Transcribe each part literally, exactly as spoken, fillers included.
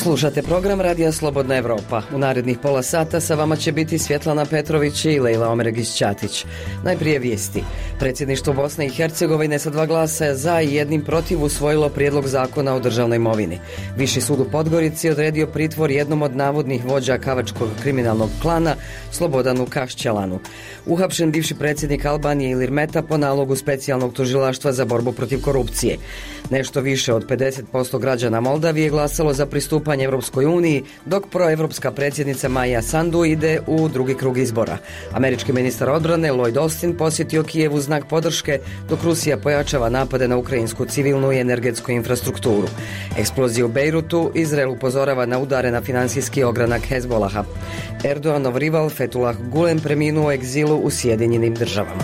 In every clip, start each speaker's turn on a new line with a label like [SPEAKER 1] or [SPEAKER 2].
[SPEAKER 1] Slušate program Radija Slobodna Evropa. U narednih pola sata sa vama će biti Svjetlana Petrović i Lejla Omeregić-Ćatić. Najprije vijesti. Predsjedništvo Bosne i Hercegovine sa dva glasa za i jednim protiv usvojilo prijedlog zakona o državnoj imovini. Viši sud u Podgorici odredio pritvor jednom od navodnih vođa kavačkog kriminalnog klana Slobodanu Kašćalanu. Uhapšen bivši predsjednik Albanije Ilir Meta po nalogu specijalnog tužilaštva za borbu protiv korupcije. Nešto više od pedeset posto građana Moldavije glasalo za pristupanje Evropskoj uniji, dok proevropska predsjednica Maja Sandu ide u drugi krug izbora. Američki ministar odbrane Lloyd Austin posjetio Kijev u znak podrške, dok Rusija pojačava napade na ukrajinsku civilnu i energetsku infrastrukturu. Eksplozije u Bejrutu, Izrael upozorava na udare na finansijski ogranak Hezbolaha. Erdoganov rival Fethullah Gulen preminuo u egzilu u Sjedinjenim državama.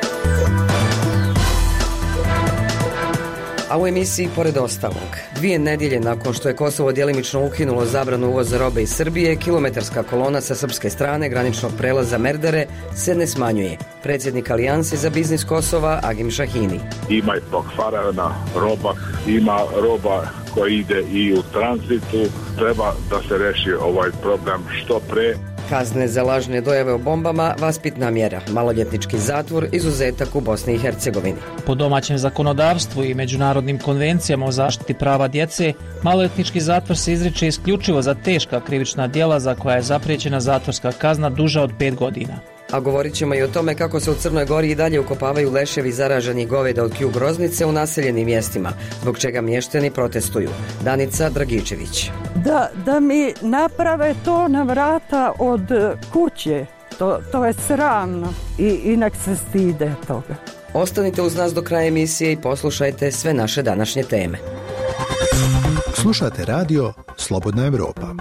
[SPEAKER 1] A u emisiji pored ostalog, dvije nedjelje nakon što je Kosovo djelimično ukinulo zabranu uvoza robe iz Srbije, kilometarska kolona sa srpske strane graničnog prelaza Merdare se ne smanjuje. Predsjednik Alijanse za biznis Kosova Agim Šahini.
[SPEAKER 2] Ima i pokvarena roba, ima roba koja ide i u tranzitu, treba da se reši ovaj problem što pre.
[SPEAKER 1] Kazne za lažne dojave o bombama, vaspitna mjera, maloljetnički zatvor, izuzetak u Bosni i Hercegovini.
[SPEAKER 3] Po domaćem zakonodavstvu i međunarodnim konvencijama o zaštiti prava djece, maloljetnički zatvor se izriče isključivo za teška krivična djela za koja je zapriječena zatvorska kazna duža od pet godina.
[SPEAKER 1] A govorit ćemo i o tome kako se u Crnoj Gori i dalje ukopavaju leševi zaraženih goveda od Q groznice u naseljenim mjestima, zbog čega mještani protestuju. Danica Dragičević.
[SPEAKER 4] Da, da mi naprave to na vrata od kuće, to, to je sramno i, i nek se stide toga.
[SPEAKER 1] Ostanite uz nas do kraja emisije i poslušajte sve naše današnje teme.
[SPEAKER 5] Slušate radio Slobodna Evropa.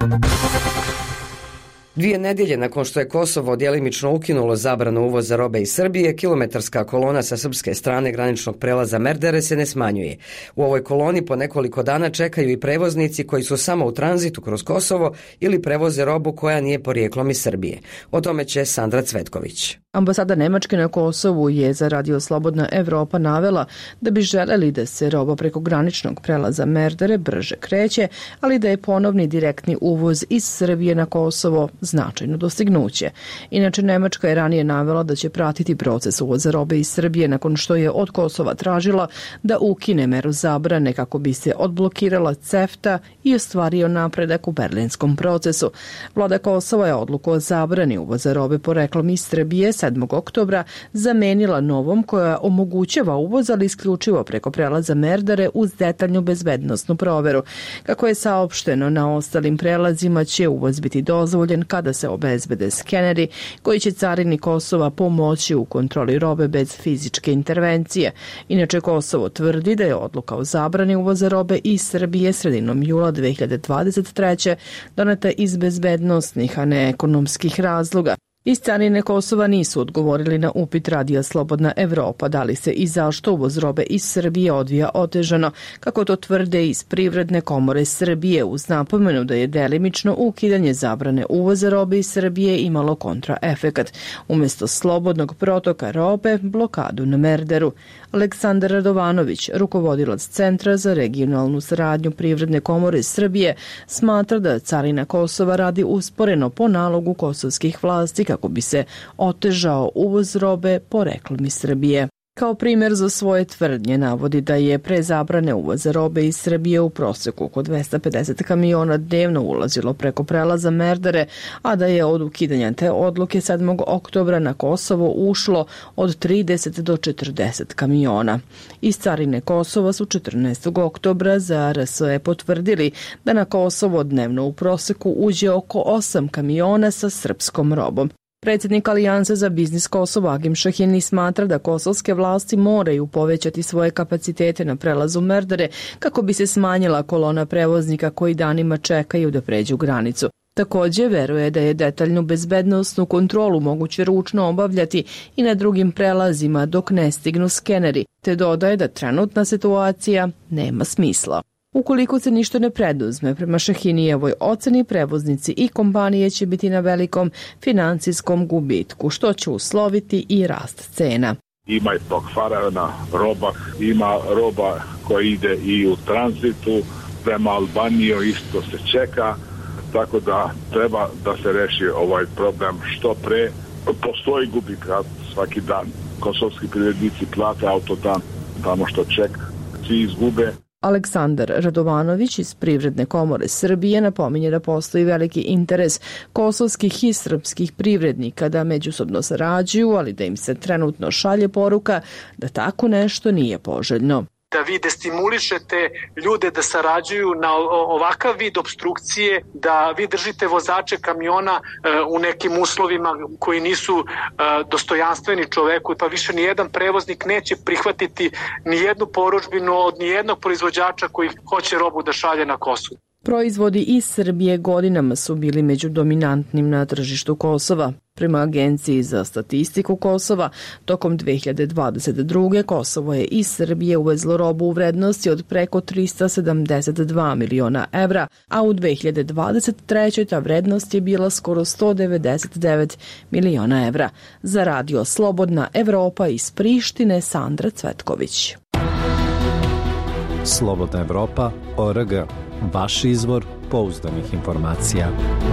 [SPEAKER 1] Dvije nedjelje nakon što je Kosovo djelimično ukinulo zabranu uvoza robe iz Srbije, kilometarska kolona sa srpske strane graničnog prelaza Merdare se ne smanjuje. U ovoj koloni po nekoliko dana čekaju i prevoznici koji su samo u tranzitu kroz Kosovo ili prevoze robu koja nije porijeklom iz Srbije. O tome će Sandra Cvetković.
[SPEAKER 6] Ambasada Nemačke na Kosovu je za Radio Slobodna Evropa navela da bi želeli da se roba preko graničnog prelaza Merdare brže kreće, ali da je ponovni direktni uvoz iz Srbije na Kosovo značajno dostignuće. Inače, Nemačka je ranije navela da će pratiti proces uvoza robe iz Srbije nakon što je od Kosova tražila da ukine meru zabrane kako bi se odblokirala CEFTA i ostvario napredak u berlinskom procesu. Vlada Kosova je odluku o zabrani uvoza robe poreklom iz Srbije sedmog oktobra zamenila novom koja omogućava uvoz, ali isključivo preko prelaza Merdare uz detaljnu bezbednosnu proveru. Kako je saopšteno, na ostalim prelazima će uvoz biti dozvoljen kada se obezbede skeneri koji će carini Kosova pomoći u kontroli robe bez fizičke intervencije. Inače, Kosovo tvrdi da je odluka o zabrani uvoza robe iz Srbije sredinom jula dve hiljade dvadeset treće doneta iz bezbednosnih, a ne ekonomskih razloga. Iz carine Kosova nisu odgovorili na upit Radija Slobodna Evropa da li se i zašto uvoz robe iz Srbije odvija otežano, kako to tvrde iz Privredne komore Srbije, uz napomenu da je delimično ukidanje zabrane uvoza robe iz Srbije imalo kontraefekat. Umjesto slobodnog protoka robe, blokadu na Merdaru. Aleksandar Radovanović, rukovodilac Centra za regionalnu saradnju Privredne komore Srbije, smatra da carina Kosova radi usporeno po nalogu kosovskih vlasti kako bi se otežao uvoz robe poreklom iz Srbije. Kao primjer za svoje tvrdnje navodi da je pre zabrane uvoza robe iz Srbije u prosjeku oko dvesta pedeset kamiona dnevno ulazilo preko prelaza Merdare, a da je od ukidanja te odluke sedmog oktobra na Kosovo ušlo od trideset do četrdeset kamiona. Iz carine Kosova su četrnaestog oktobra za R S E potvrdili da na Kosovo dnevno u prosjeku uđe oko osam kamiona sa srpskom robom. Predsjednik Alijanse za biznis Kosova Agim Šahini smatra da kosovske vlasti moraju povećati svoje kapacitete na prelazu Merdare kako bi se smanjila kolona prevoznika koji danima čekaju da pređu granicu. Također veruje da je detaljnu bezbednosnu kontrolu moguće ručno obavljati i na drugim prelazima dok ne stignu skeneri, te dodaje da trenutna situacija nema smisla. Ukoliko se ništa ne preduzme, prema Šahinijevoj oceni, prevoznici i kompanije će biti na velikom financijskom gubitku, što će usloviti i rast cena.
[SPEAKER 2] Ima i pokvarena roba, ima roba koja ide i u tranzitu, prema Albaniji isto se čeka, tako da treba da se reši ovaj problem što pre. Postoji gubitka svaki dan. Kosovski privrednici plate autodan tamo što čeka, svi izgube.
[SPEAKER 6] Aleksandar Radovanović iz Privredne komore Srbije napominje da postoji veliki interes kosovskih i srpskih privrednika da međusobno sarađuju, ali da im se trenutno šalje poruka da tako nešto nije poželjno.
[SPEAKER 7] Da vi destimulišete ljude da sarađuju na ovakav vid obstrukcije, da vi držite vozače kamiona u nekim uslovima koji nisu dostojanstveni čoveku, pa više nijedan prevoznik neće prihvatiti nijednu porudžbinu od nijednog proizvođača koji hoće robu da šalje na Kosovo.
[SPEAKER 6] Proizvodi iz Srbije godinama su bili među dominantnim na tržištu Kosova. Prema Agenciji za statistiku Kosova, tokom dve hiljade dvadeset druge. Kosovo je iz Srbije uvezlo robu u vrednosti od preko trista sedamdeset dva miliona evra, a u dve hiljade dvadeset trećoj. ta vrednost je bila skoro sto devedeset devet miliona evra. Za radio Slobodna Evropa iz Prištine, Sandra Cvetković.
[SPEAKER 8] Slobodna Evropa, O R G. Vaš izvor pouzdanih informacija.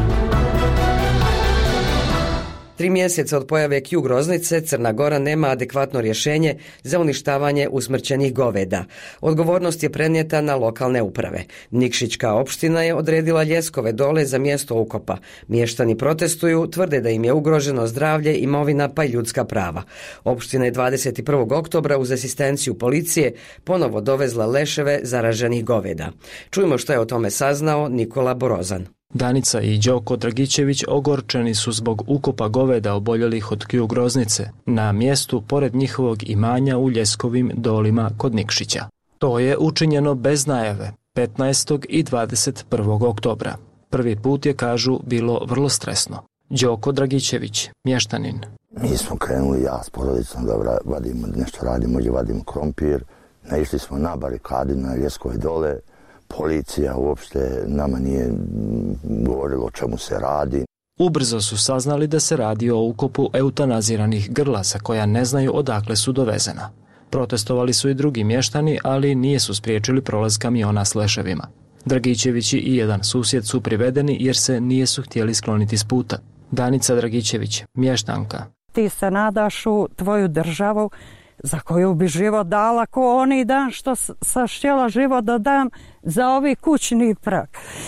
[SPEAKER 1] Tri mjeseca od pojave Q groznice Crna Gora nema adekvatno rješenje za uništavanje usmrćenih goveda. Odgovornost je prenijeta na lokalne uprave. Nikšićka opština je odredila Ljeskove dole za mjesto ukopa. Mještani protestuju, tvrde da im je ugroženo zdravlje, imovina pa i ljudska prava. Opština je dvadeset prvog oktobra uz asistenciju policije ponovo dovezla leševe zaraženih goveda. Čujmo što je o tome saznao Nikola Borozan.
[SPEAKER 9] Danica i Đoko Dragičević ogorčeni su zbog ukopa goveda oboljelih od Q groznice na mjestu pored njihovog imanja u Ljeskovim dolima kod Nikšića. To je učinjeno bez najave petnaestog i dvadeset prvog oktobra. Prvi put je, kažu, bilo vrlo stresno. Đoko Dragičević, mještanin.
[SPEAKER 10] Mi smo krenuli, ja s porodicom, da vadimo, nešto radimo, gdje vadimo krompir. Naišli smo na barikadi na Ljeskove dole. Policija uopšte nama nije govorila o čemu se radi.
[SPEAKER 9] Ubrzo su saznali da se radi o ukopu eutanaziranih grlasa koja ne znaju odakle su dovezena. Protestovali su i drugi mještani, ali nije su spriječili prolaz kamiona s leševima. Dragičevići i jedan susjed su privedeni jer se nije su htjeli skloniti s puta. Danica Dragičević, mještanka.
[SPEAKER 4] Ti se nadaš u tvoju državu za koju bi život dala ko oni dan što sam htjela život da dam za ovi kućni prag.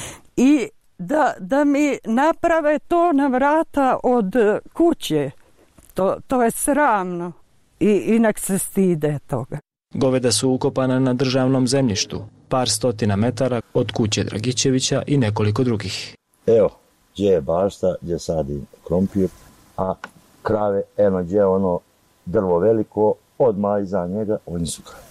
[SPEAKER 4] I da, da mi naprave to na vrata od kuće. To, to je sramno. I, i nek se stide toga.
[SPEAKER 9] Goveda su ukopana na državnom zemljištu, par stotina metara od kuće Dragičevića i nekoliko drugih.
[SPEAKER 10] Evo, gdje je bašta, gdje sadi krompir, a krave, eno gdje je ono drvo veliko, odmah iza njega, oni su krave.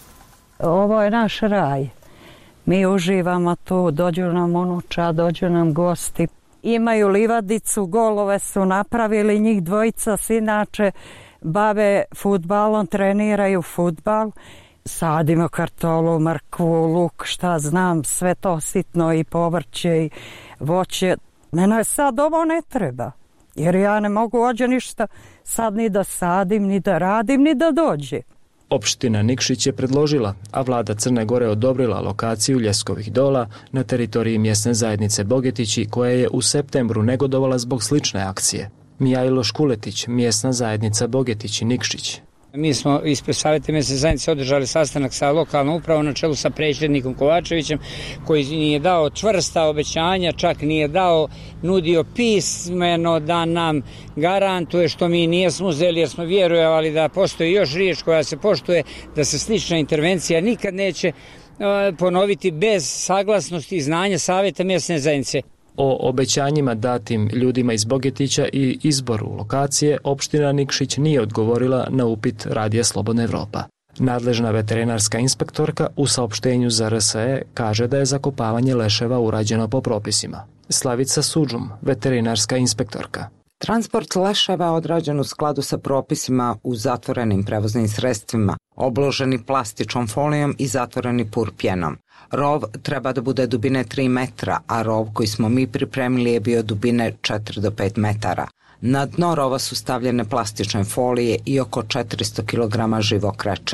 [SPEAKER 4] Ovo je naš raj. Mi uživamo tu, dođu nam unuča, dođu nam gosti. Imaju livadicu, golove su napravili, njih dvojica se inače bave fudbalom, treniraju fudbal. Sadimo kartolu, mrkvu, luk, šta znam, sve to sitno i povrće i voće. Mene sad ovo ne treba, jer ja ne mogu ođe ništa sad ni da sadim, ni da radim, ni da dođe.
[SPEAKER 9] Opština Nikšić je predložila, a vlada Crne Gore odobrila lokaciju Ljeskovih dola na teritoriji mjesne zajednice Bogetići, koja je u septembru negodovala zbog slične akcije. Mijajlo Škuletić, mjesna zajednica Bogetići Nikšić.
[SPEAKER 11] Mi smo ispred Savjeta mjesne zajednice održali sastanak sa lokalnom upravom na čelu sa predsjednikom Kovačevićem, koji nije dao čvrsta obećanja, čak nije dao, nudio pismeno da nam garantuje, što mi nijesmo uzeli jer smo vjerujevali da postoji još riječ koja se poštuje, da se slična intervencija nikad neće ponoviti bez saglasnosti i znanja Savjeta mjesne zajednice.
[SPEAKER 9] O obećanjima datim ljudima iz Bogetića i izboru lokacije opština Nikšić nije odgovorila na upit Radija Slobodna Evropa. Nadležna veterinarska inspektorka u saopštenju za R S E kaže da je zakopavanje leševa urađeno po propisima. Slavica Suđum, veterinarska inspektorka.
[SPEAKER 12] Transport leševa odrađen u skladu sa propisima u zatvorenim prevoznim sredstvima, obloženi plastičnom folijom i zatvoreni purpjenom. Rov treba da bude dubine tri metra, a rov koji smo mi pripremili je bio dubine četiri do pet metara. Na dno rova su stavljene plastične folije i oko četiristo kilograma živog kreča.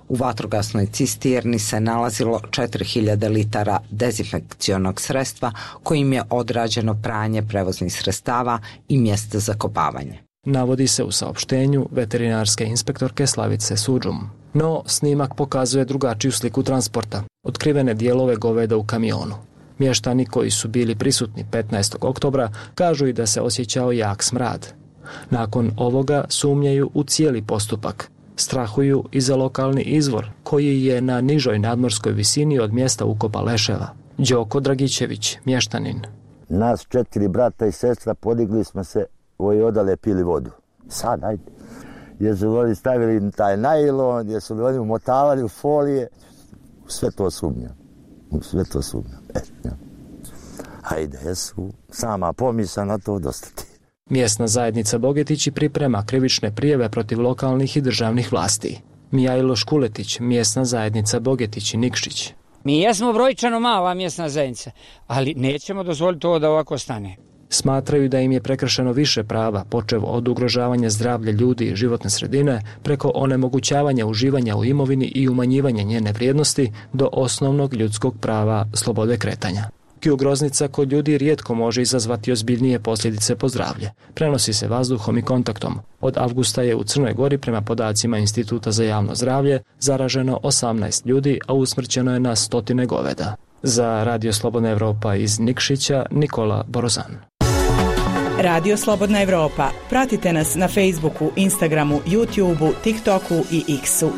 [SPEAKER 12] U vatrogasnoj cisterni se nalazilo četiri hiljade litara dezinfekcionog sredstva kojim je odrađeno pranje prevoznih sredstava i mjesta za kopavanje.
[SPEAKER 9] Navodi se u saopštenju veterinarske inspektorke Slavice Suđum. No, snimak pokazuje drugačiju sliku transporta, otkrivene dijelove goveda u kamionu. Mještani koji su bili prisutni petnaestog oktobra kažu i da se osjećao jak smrad. Nakon ovoga sumnjaju u cijeli postupak. Strahuju i za lokalni izvor, koji je na nižoj nadmorskoj visini od mjesta ukopa leševa. Đoko Dragićević, mještanin.
[SPEAKER 10] Nas četiri brata i sestra podigli smo se i odale pili vodu. Sad, ajde. Jesu li oni stavili taj najlon, jesu li oni umotavali u folije. Sve to sumnjam. Sve to sumnjam. E, ja. Ajde, jesu sama pomisla na to dostati.
[SPEAKER 9] Mjesna zajednica Bogetići priprema krivične prijeve protiv lokalnih i državnih vlasti. Mijajlo Škuletić, mjesna zajednica Bogetići Nikšić.
[SPEAKER 11] Mi jesmo brojčano mala mjesna zajednica, ali nećemo dozvoliti to da ovako stane.
[SPEAKER 9] Smatraju da im je prekršeno više prava, počev od ugrožavanja zdravlja ljudi i životne sredine, preko onemogućavanja uživanja u imovini i umanjivanja njene vrijednosti, do osnovnog ljudskog prava slobode kretanja. Kju groznica kod ljudi rijetko može izazvati ozbiljnije posljedice po zdravlje. Prenosi se vazduhom i kontaktom. Od avgusta je u Crnoj Gori, prema podacima Instituta za javno zdravlje, zaraženo osamnaest ljudi, a usmrćeno je na stotine goveda. Za Radio Slobodna Evropa iz Nikšića, Nikola Borozan.
[SPEAKER 13] Radio Slobodna Evropa. Pratite nas na Facebooku, Instagramu, YouTubeu, TikToku i X-u.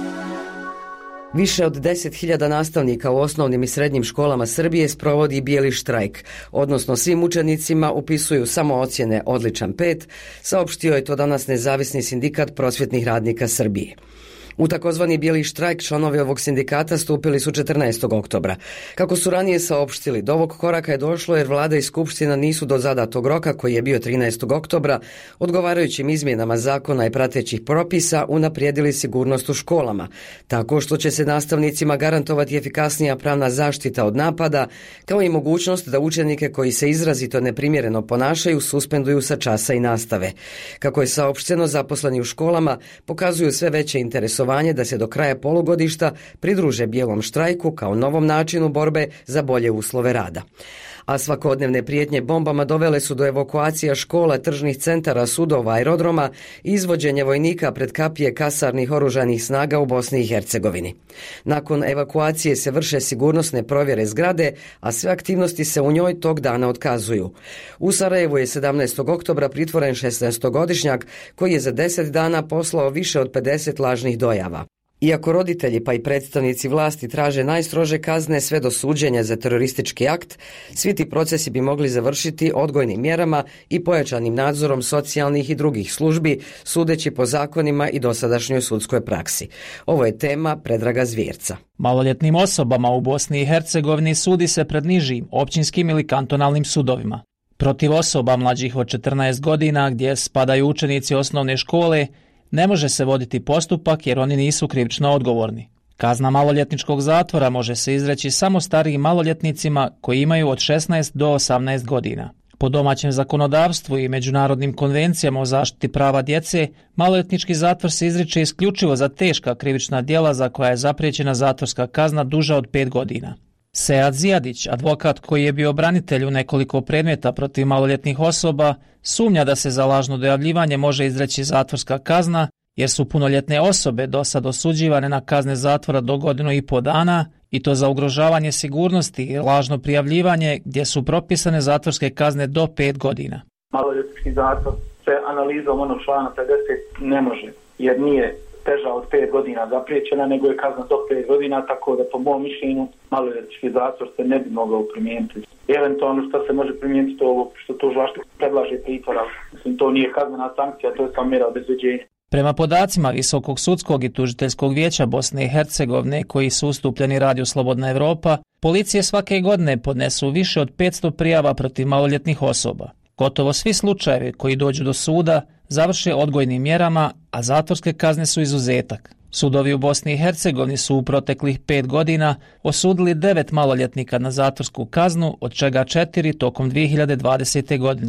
[SPEAKER 1] Više od deset hiljada nastavnika u osnovnim i srednjim školama Srbije sprovodi bijeli štrajk, odnosno svim učenicima upisuju samo ocjene odličan pet, saopštio je to danas Nezavisni sindikat prosvjetnih radnika Srbije. U takozvani bijeli štrajk članovi ovog sindikata stupili su četrnaestog oktobra. Kako su ranije saopštili, do ovog koraka je došlo jer vlada i skupština nisu do zadatog roka, koji je bio trinaestog oktobra, odgovarajućim izmjenama zakona i pratećih propisa unaprijedili sigurnost u školama, tako što će se nastavnicima garantovati efikasnija pravna zaštita od napada, kao i mogućnost da učenike koji se izrazito neprimjereno ponašaju suspenduju sa časa i nastave. Kako je saopšteno, zaposleni u školama pokazuju sve veće interesovanje da se do kraja polugodišta pridruže bijelom štrajku kao novom načinu borbe za bolje uslove rada. A svakodnevne prijetnje bombama dovele su do evakuacija škola, tržnih centara, sudova, aerodroma i izvođenja vojnika pred kapije kasarnih oružanih snaga u Bosni i Hercegovini. Nakon evakuacije se vrše sigurnosne provjere zgrade, a sve aktivnosti se u njoj tog dana otkazuju. U Sarajevu je sedamnaestog oktobra pritvoren šesnaestogodišnjak koji je za deset dana poslao više od pedeset lažnih dojava. Iako roditelji pa i predstavnici vlasti traže najstrože kazne sve do suđenja za teroristički akt, svi ti procesi bi mogli završiti odgojnim mjerama i pojačanim nadzorom socijalnih i drugih službi, sudeći po zakonima i dosadašnjoj sudskoj praksi. Ovo je tema Predraga Zvjerca.
[SPEAKER 3] Maloljetnim osobama u Bosni i Hercegovini sudi se pred nižim, općinskim ili kantonalnim sudovima. Protiv osoba mlađih od četrnaest godina, gdje spadaju učenici osnovne škole, ne može se voditi postupak jer oni nisu krivično odgovorni. Kazna maloljetničkog zatvora može se izreći samo starijim maloljetnicima koji imaju od šesnaest do osamnaest godina. Po domaćem zakonodavstvu i međunarodnim konvencijama o zaštiti prava djece, maloljetnički zatvor se izriče isključivo za teška krivična djela za koja je zapriječena zatvorska kazna duža od pet godina. Sead Zijadić, advokat koji je bio branitelj u nekoliko predmeta protiv maloljetnih osoba, sumnja da se za lažno dojavljivanje može izreći zatvorska kazna, jer su punoljetne osobe do sad osuđivane na kazne zatvora do godinu i po dana, i to za ugrožavanje sigurnosti i lažno prijavljivanje, gdje su propisane zatvorske kazne do pet godina.
[SPEAKER 14] Maloljetnički zatvor se analizom onog člana pedeset ne može, jer nije teža od pet godina zapriječena, nego je kazna do pet godina, tako da po mom mišljenju maloljetnički zatvor se ne bi mogao primijeniti. Eventualno što se može primijeniti to ovo što tužilaštvo predlaže pritvora. Mislim, to nije kaznena sankcija, to je samo mjera obezbeđenja.
[SPEAKER 3] Prema podacima Visokog sudskog i tužiteljskog vijeća Bosne i Hercegovine, koji su ustupljeni Radio Slobodna Evropa, policije svake godine podnesu više od petsto prijava protiv maloljetnih osoba. Gotovo svi slučajevi koji dođu do suda završe odgojnim mjerama, a zatvorske kazne su izuzetak. Sudovi u Bosni i Hercegovini su u proteklih pet godina osudili devet maloljetnika na zatvorsku kaznu, od čega četiri tokom dvije hiljade dvadesete godine.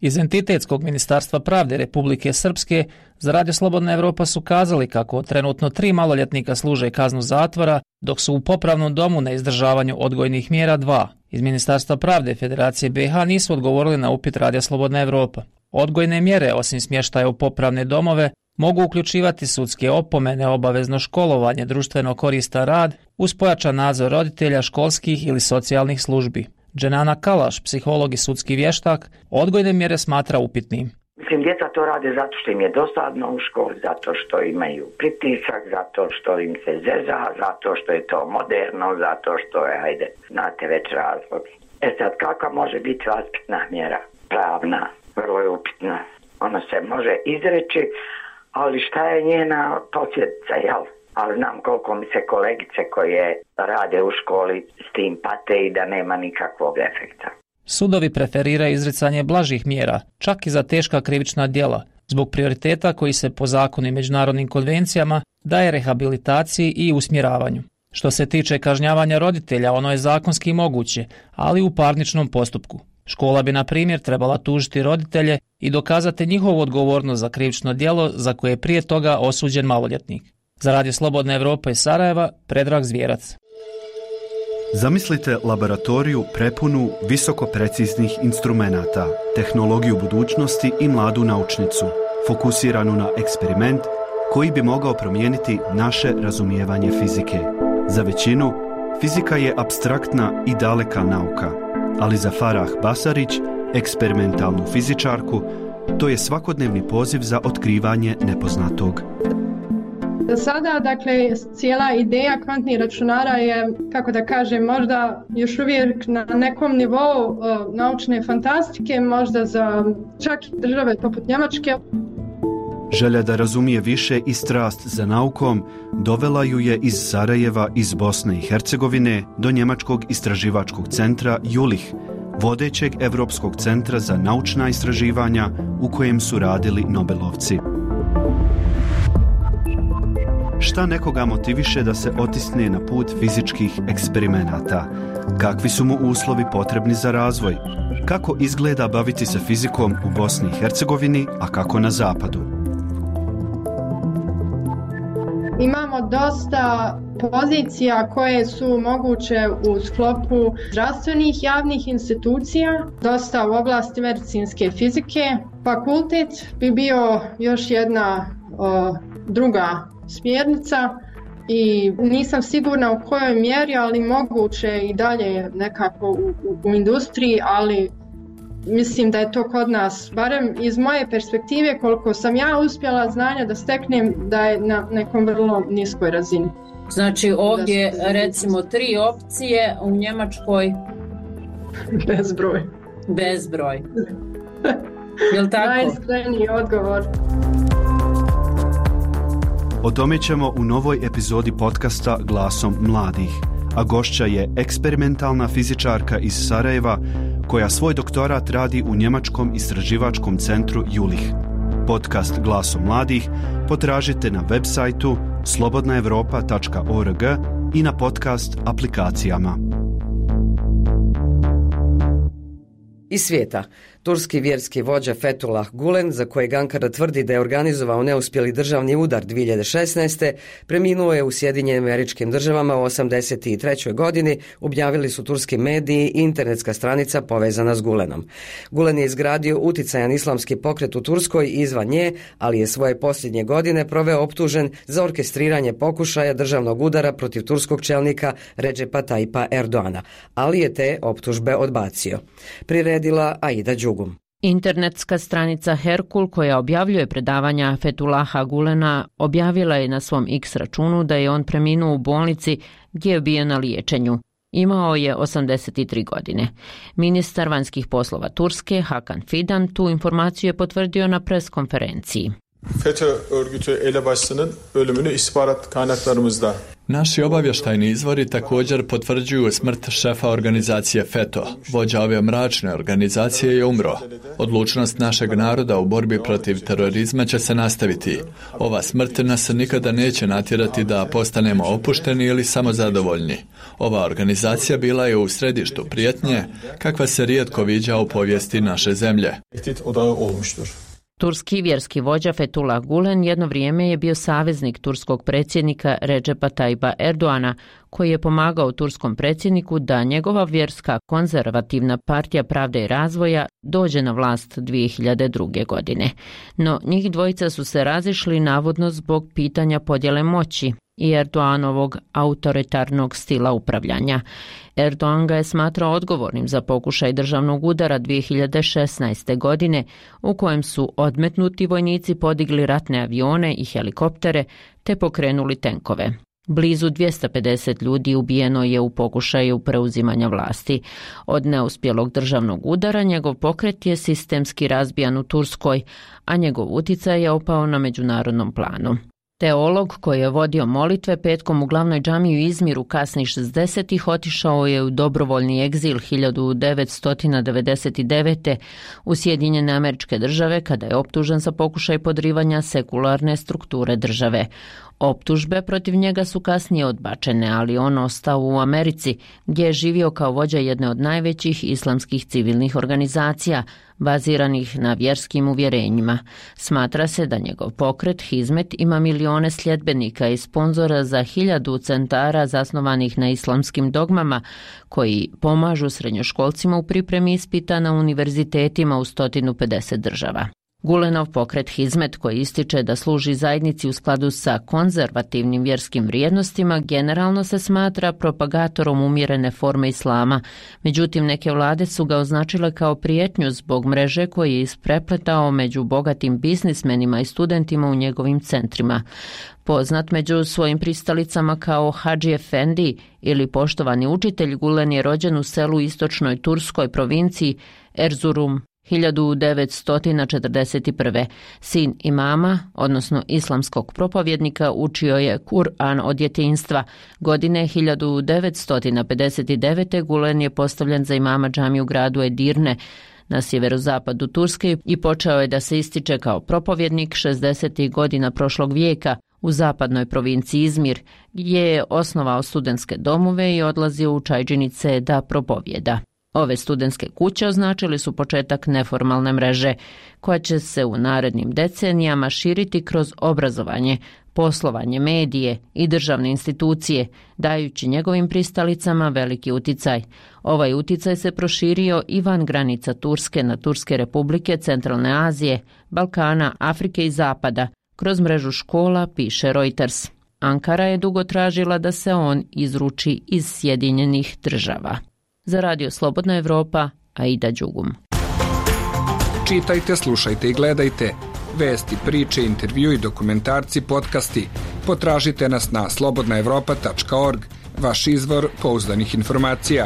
[SPEAKER 3] Iz Entitetskog ministarstva pravde Republike Srpske za Radio Slobodna Evropa su kazali kako trenutno tri maloljetnika služe kaznu zatvora, dok su u popravnom domu na izdržavanju odgojnih mjera dva. Iz Ministarstva pravde Federacije B iH nisu odgovorili na upit Radio Slobodna Evropa. Odgojne mjere, osim smještaja u popravne domove, mogu uključivati sudske opomene, obavezno školovanje, društveno koristan rad, uz pojačan nadzor roditelja, školskih ili socijalnih službi. Dženana Kalaš, psiholog i sudski vještak, odgojne mjere smatra upitnim.
[SPEAKER 15] Mislim, djeca to rade zato što im je dosadno u školi, zato što imaju pritisak, zato što im se zeza, zato što je to moderno, zato što je, hajde, znate već razlog. E sad, kakva može biti vaspitna mjera? Pravna, vrlo je upitna. Ona se može izreći, ali šta je njena posljedica, jel? Ali znam koliko mi se kolegice koje rade u školi s tim pate i da nema nikakvog efekta.
[SPEAKER 3] Sudovi preferiraju izricanje blažih mjera, čak i za teška krivična djela, zbog prioriteta koji se po zakonu i međunarodnim konvencijama daje rehabilitaciji i usmjeravanju. Što se tiče kažnjavanja roditelja, ono je zakonski moguće, ali u parničnom postupku. Škola bi, na primjer, trebala tužiti roditelje i dokazati njihovu odgovornost za krivično djelo za koje je prije toga osuđen maloljetnik. Za Radio Slobodna Evropa iz Sarajeva, Predrag Zvjerac.
[SPEAKER 16] Zamislite laboratoriju prepunu visoko preciznih instrumenata, tehnologiju budućnosti i mladu naučnicu, fokusiranu na eksperiment koji bi mogao promijeniti naše razumijevanje fizike. Za većinu, fizika je apstraktna i daleka nauka, ali za Farah Basarić, eksperimentalnu fizičarku, to je svakodnevni poziv za otkrivanje nepoznatog.
[SPEAKER 17] Sada, dakle, cijela ideja kvantnih računara je, kako da kažem, možda još uvijek na nekom nivou uh, naučne fantastike, možda za čak države poput Njemačke.
[SPEAKER 16] Želja da razumije više i strast za naukom dovela ju je iz Sarajeva, iz Bosne i Hercegovine, do Njemačkog istraživačkog centra Jülich, vodećeg Europskog centra za naučna istraživanja u kojem su radili Nobelovci. Šta nekoga motiviše da se otisne na put fizičkih eksperimenata? Kakvi su mu uslovi potrebni za razvoj? Kako izgleda baviti se fizikom u Bosni i Hercegovini, a kako na zapadu?
[SPEAKER 17] Imamo dosta pozicija koje su moguće u sklopu zdravstvenih javnih institucija, dosta u oblasti medicinske fizike. Fakultet bi bio još jedna o, druga smjernica i nisam sigurna u kojoj mjeri, ali moguće i dalje nekako u, u, u industriji, ali mislim da je to kod nas, barem iz moje perspektive, koliko sam ja uspjela znanja da steknem, da je na nekom vrlo niskoj razini.
[SPEAKER 18] Znači ovdje recimo tri opcije, u Njemačkoj
[SPEAKER 17] bezbroj.
[SPEAKER 18] Bezbroj. Jel tako?
[SPEAKER 17] Najiskreniji odgovor.
[SPEAKER 16] O tome ćemo u novoj epizodi podcasta Glasom mladih, a gošća je eksperimentalna fizičarka iz Sarajeva koja svoj doktorat radi u Njemačkom istraživačkom centru Jülich. Podcast Glasom mladih potražite na web sajtu slobodna evropa tačka org i na podcast aplikacijama.
[SPEAKER 1] Iz svijeta. Turski vjerski vođa Fethullah Gulen, za kojeg Ankara tvrdi da je organizovao neuspjeli državni udar dvije hiljade šesnaeste. preminuo je u Sjedinjenim Američkim Državama u osamdeset trećoj godini, objavili su turski mediji i internetska stranica povezana s Gulenom. Gulen je izgradio uticajan islamski pokret u Turskoj i izvan nje, ali je svoje posljednje godine proveo optužen za orkestriranje pokušaja državnog udara protiv turskog čelnika Redžepa Tayyipa Erdoana, ali je te optužbe odbacio. Priredila Aida Đugum.
[SPEAKER 19] Internetska stranica Herkul, koja objavljuje predavanja Fethullaha Gulena, objavila je na svom X računu da je on preminuo u bolnici gdje je bio na liječenju. Imao je osamdeset tri godine. Ministar vanjskih poslova Turske, Hakan Fidan, tu informaciju je potvrdio na preskonferenciji.
[SPEAKER 20] FETÖ örgütü elebaşısının ölümünü istihbarat kaynaklarımızda Naši obavještajni izvori također potvrđuju smrt šefa organizacije FETO. Vođa ove mračne organizacije je umro. Odlučnost našeg naroda u borbi protiv terorizma će se nastaviti. Ova smrt nas nikada neće natjerati da postanemo opušteni ili samozadovoljni. Ova organizacija bila je u središtu prijetnje kakva se rijetko viđa u povijesti naše zemlje.
[SPEAKER 19] Turski vjerski vođa Fethullah Gulen jedno vrijeme je bio saveznik turskog predsjednika Recepa Tayyipa Erdoana, koji je pomagao turskom predsjedniku da njegova vjerska konzervativna partija Pravde i razvoja dođe na vlast dvije hiljade druge. godine. No njih dvojica su se razišli navodno zbog pitanja podjele moći i Erdoanovog autoritarnog stila upravljanja. Erdogan ga je smatrao odgovornim za pokušaj državnog udara dvije hiljade šesnaeste. godine u kojem su odmetnuti vojnici podigli ratne avione i helikoptere te pokrenuli tenkove. Blizu dvjesto pedeset ljudi ubijeno je u pokušaju preuzimanja vlasti. Od neuspjelog državnog udara njegov pokret je sistemski razbijan u Turskoj, a njegov utjecaj je opao na međunarodnom planu. Teolog koji je vodio molitve petkom u glavnoj džamiji u Izmiru kasnih šezdesetih otišao je u dobrovoljni egzil hiljadu devetsto devedeset devete. u Sjedinjene Američke Države kada je optužen za pokušaj podrivanja sekularne strukture države. Optužbe protiv njega su kasnije odbačene, ali on ostao u Americi, gdje je živio kao vođa jedne od najvećih islamskih civilnih organizacija, baziranih na vjerskim uvjerenjima. Smatra se da njegov pokret Hizmet ima milione sljedbenika i sponzora za hiljadu centara zasnovanih na islamskim dogmama, koji pomažu srednjoškolcima u pripremi ispita na univerzitetima u sto pedeset država. Gulenov pokret Hizmet, koji ističe da služi zajednici u skladu sa konzervativnim vjerskim vrijednostima, generalno se smatra propagatorom umjerene forme islama. Međutim, neke vlade su ga označile kao prijetnju zbog mreže koji je isprepletao među bogatim biznismenima i studentima u njegovim centrima. Poznat među svojim pristalicama kao Hadži Efendi ili poštovani učitelj, Gulen je rođen u selu istočnoj turskoj provinciji Erzurum hiljadu devetsto četrdeset prve. Sin imama, odnosno islamskog propovjednika, učio je Kur'an od djetinjstva. Godine hiljadu devetsto pedeset devete. Gulen je postavljen za imama džamije u gradu Edirne na sjeverozapadu Turske i počeo je da se ističe kao propovjednik šezdesetih godina prošlog vijeka u zapadnoj provinciji Izmir, gdje je osnovao studentske domove i odlazio u čajdžinice da propovjeda. Ove studentske kuće označili su početak neformalne mreže, koja će se u narednim decenijama širiti kroz obrazovanje, poslovanje, medije i državne institucije, dajući njegovim pristalicama veliki uticaj. Ovaj uticaj se proširio i van granica Turske na Turske republike, Centralne Azije, Balkana, Afrike i Zapada, kroz mrežu škola, piše Reuters. Ankara je dugo tražila da se on izruči iz Sjedinjenih Država. Za Radio Slobodna Evropa, Aida Đugum.
[SPEAKER 21] Čitajte, slušajte i gledajte vesti, priče, intervju i dokumentarci, podcasti. Potražite nas na slobodna evropa tačka org, vaš izvor pouzdanih informacija.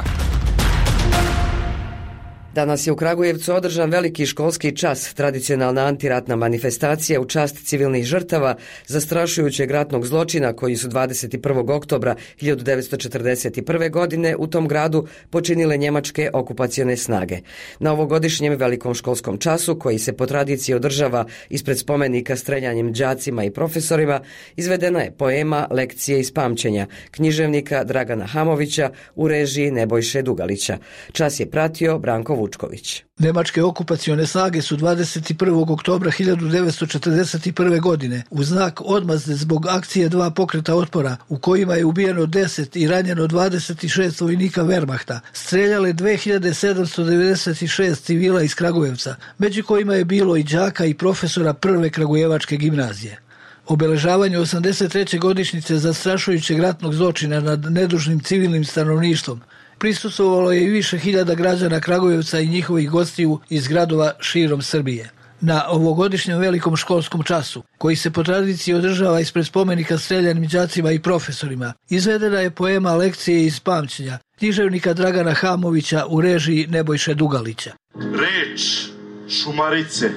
[SPEAKER 1] Danas je u Kragujevcu održan veliki školski čas, tradicionalna antiratna manifestacija u čast civilnih žrtava zastrašujućeg ratnog zločina koji su dvadeset prvog oktobra hiljadu devetsto četrdeset prve. godine u tom gradu počinile njemačke okupacione snage. Na ovogodišnjem velikom školskom času, koji se po tradiciji održava ispred spomenika streljanjem đacima i profesorima, izvedena je poema Lekcije iz pamćenja književnika Dragana Hamovića u režiji Nebojše Dugalića. Čas je pratio Branko Vučković.
[SPEAKER 22] Nemačke okupacione snage su dvadeset prvog oktobra hiljadu devetsto četrdeset prve. godine u znak odmazde zbog akcije dva pokreta otpora u kojima je ubijeno deset i ranjeno dvadeset šest vojnika Wehrmachta, streljale dve hiljade sedamsto devedeset šest civila iz Kragujevca, među kojima je bilo i đaka i profesora prve Kragujevačke gimnazije. Obeležavanje osamdeset treće godišnjice zastrašujućeg ratnog zločina nad nedužnim civilnim stanovništvom prisustvovalo je i više hiljada građana Kragujevca i njihovih gostiju iz gradova širom Srbije. Na ovogodišnjem velikom školskom času, koji se po tradiciji održava ispred spomenika streljanim đacima i profesorima, izvedena je poema Lekcije iz pamćenja književnika Dragana Hamovića u režiji Nebojše Dugalića.
[SPEAKER 23] Reč šumarice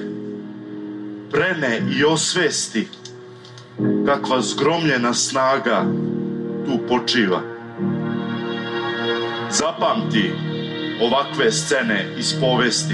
[SPEAKER 23] brene i osvesti kakva zgromljena snaga tu počiva. Zapamti ovakve scene iz povesti,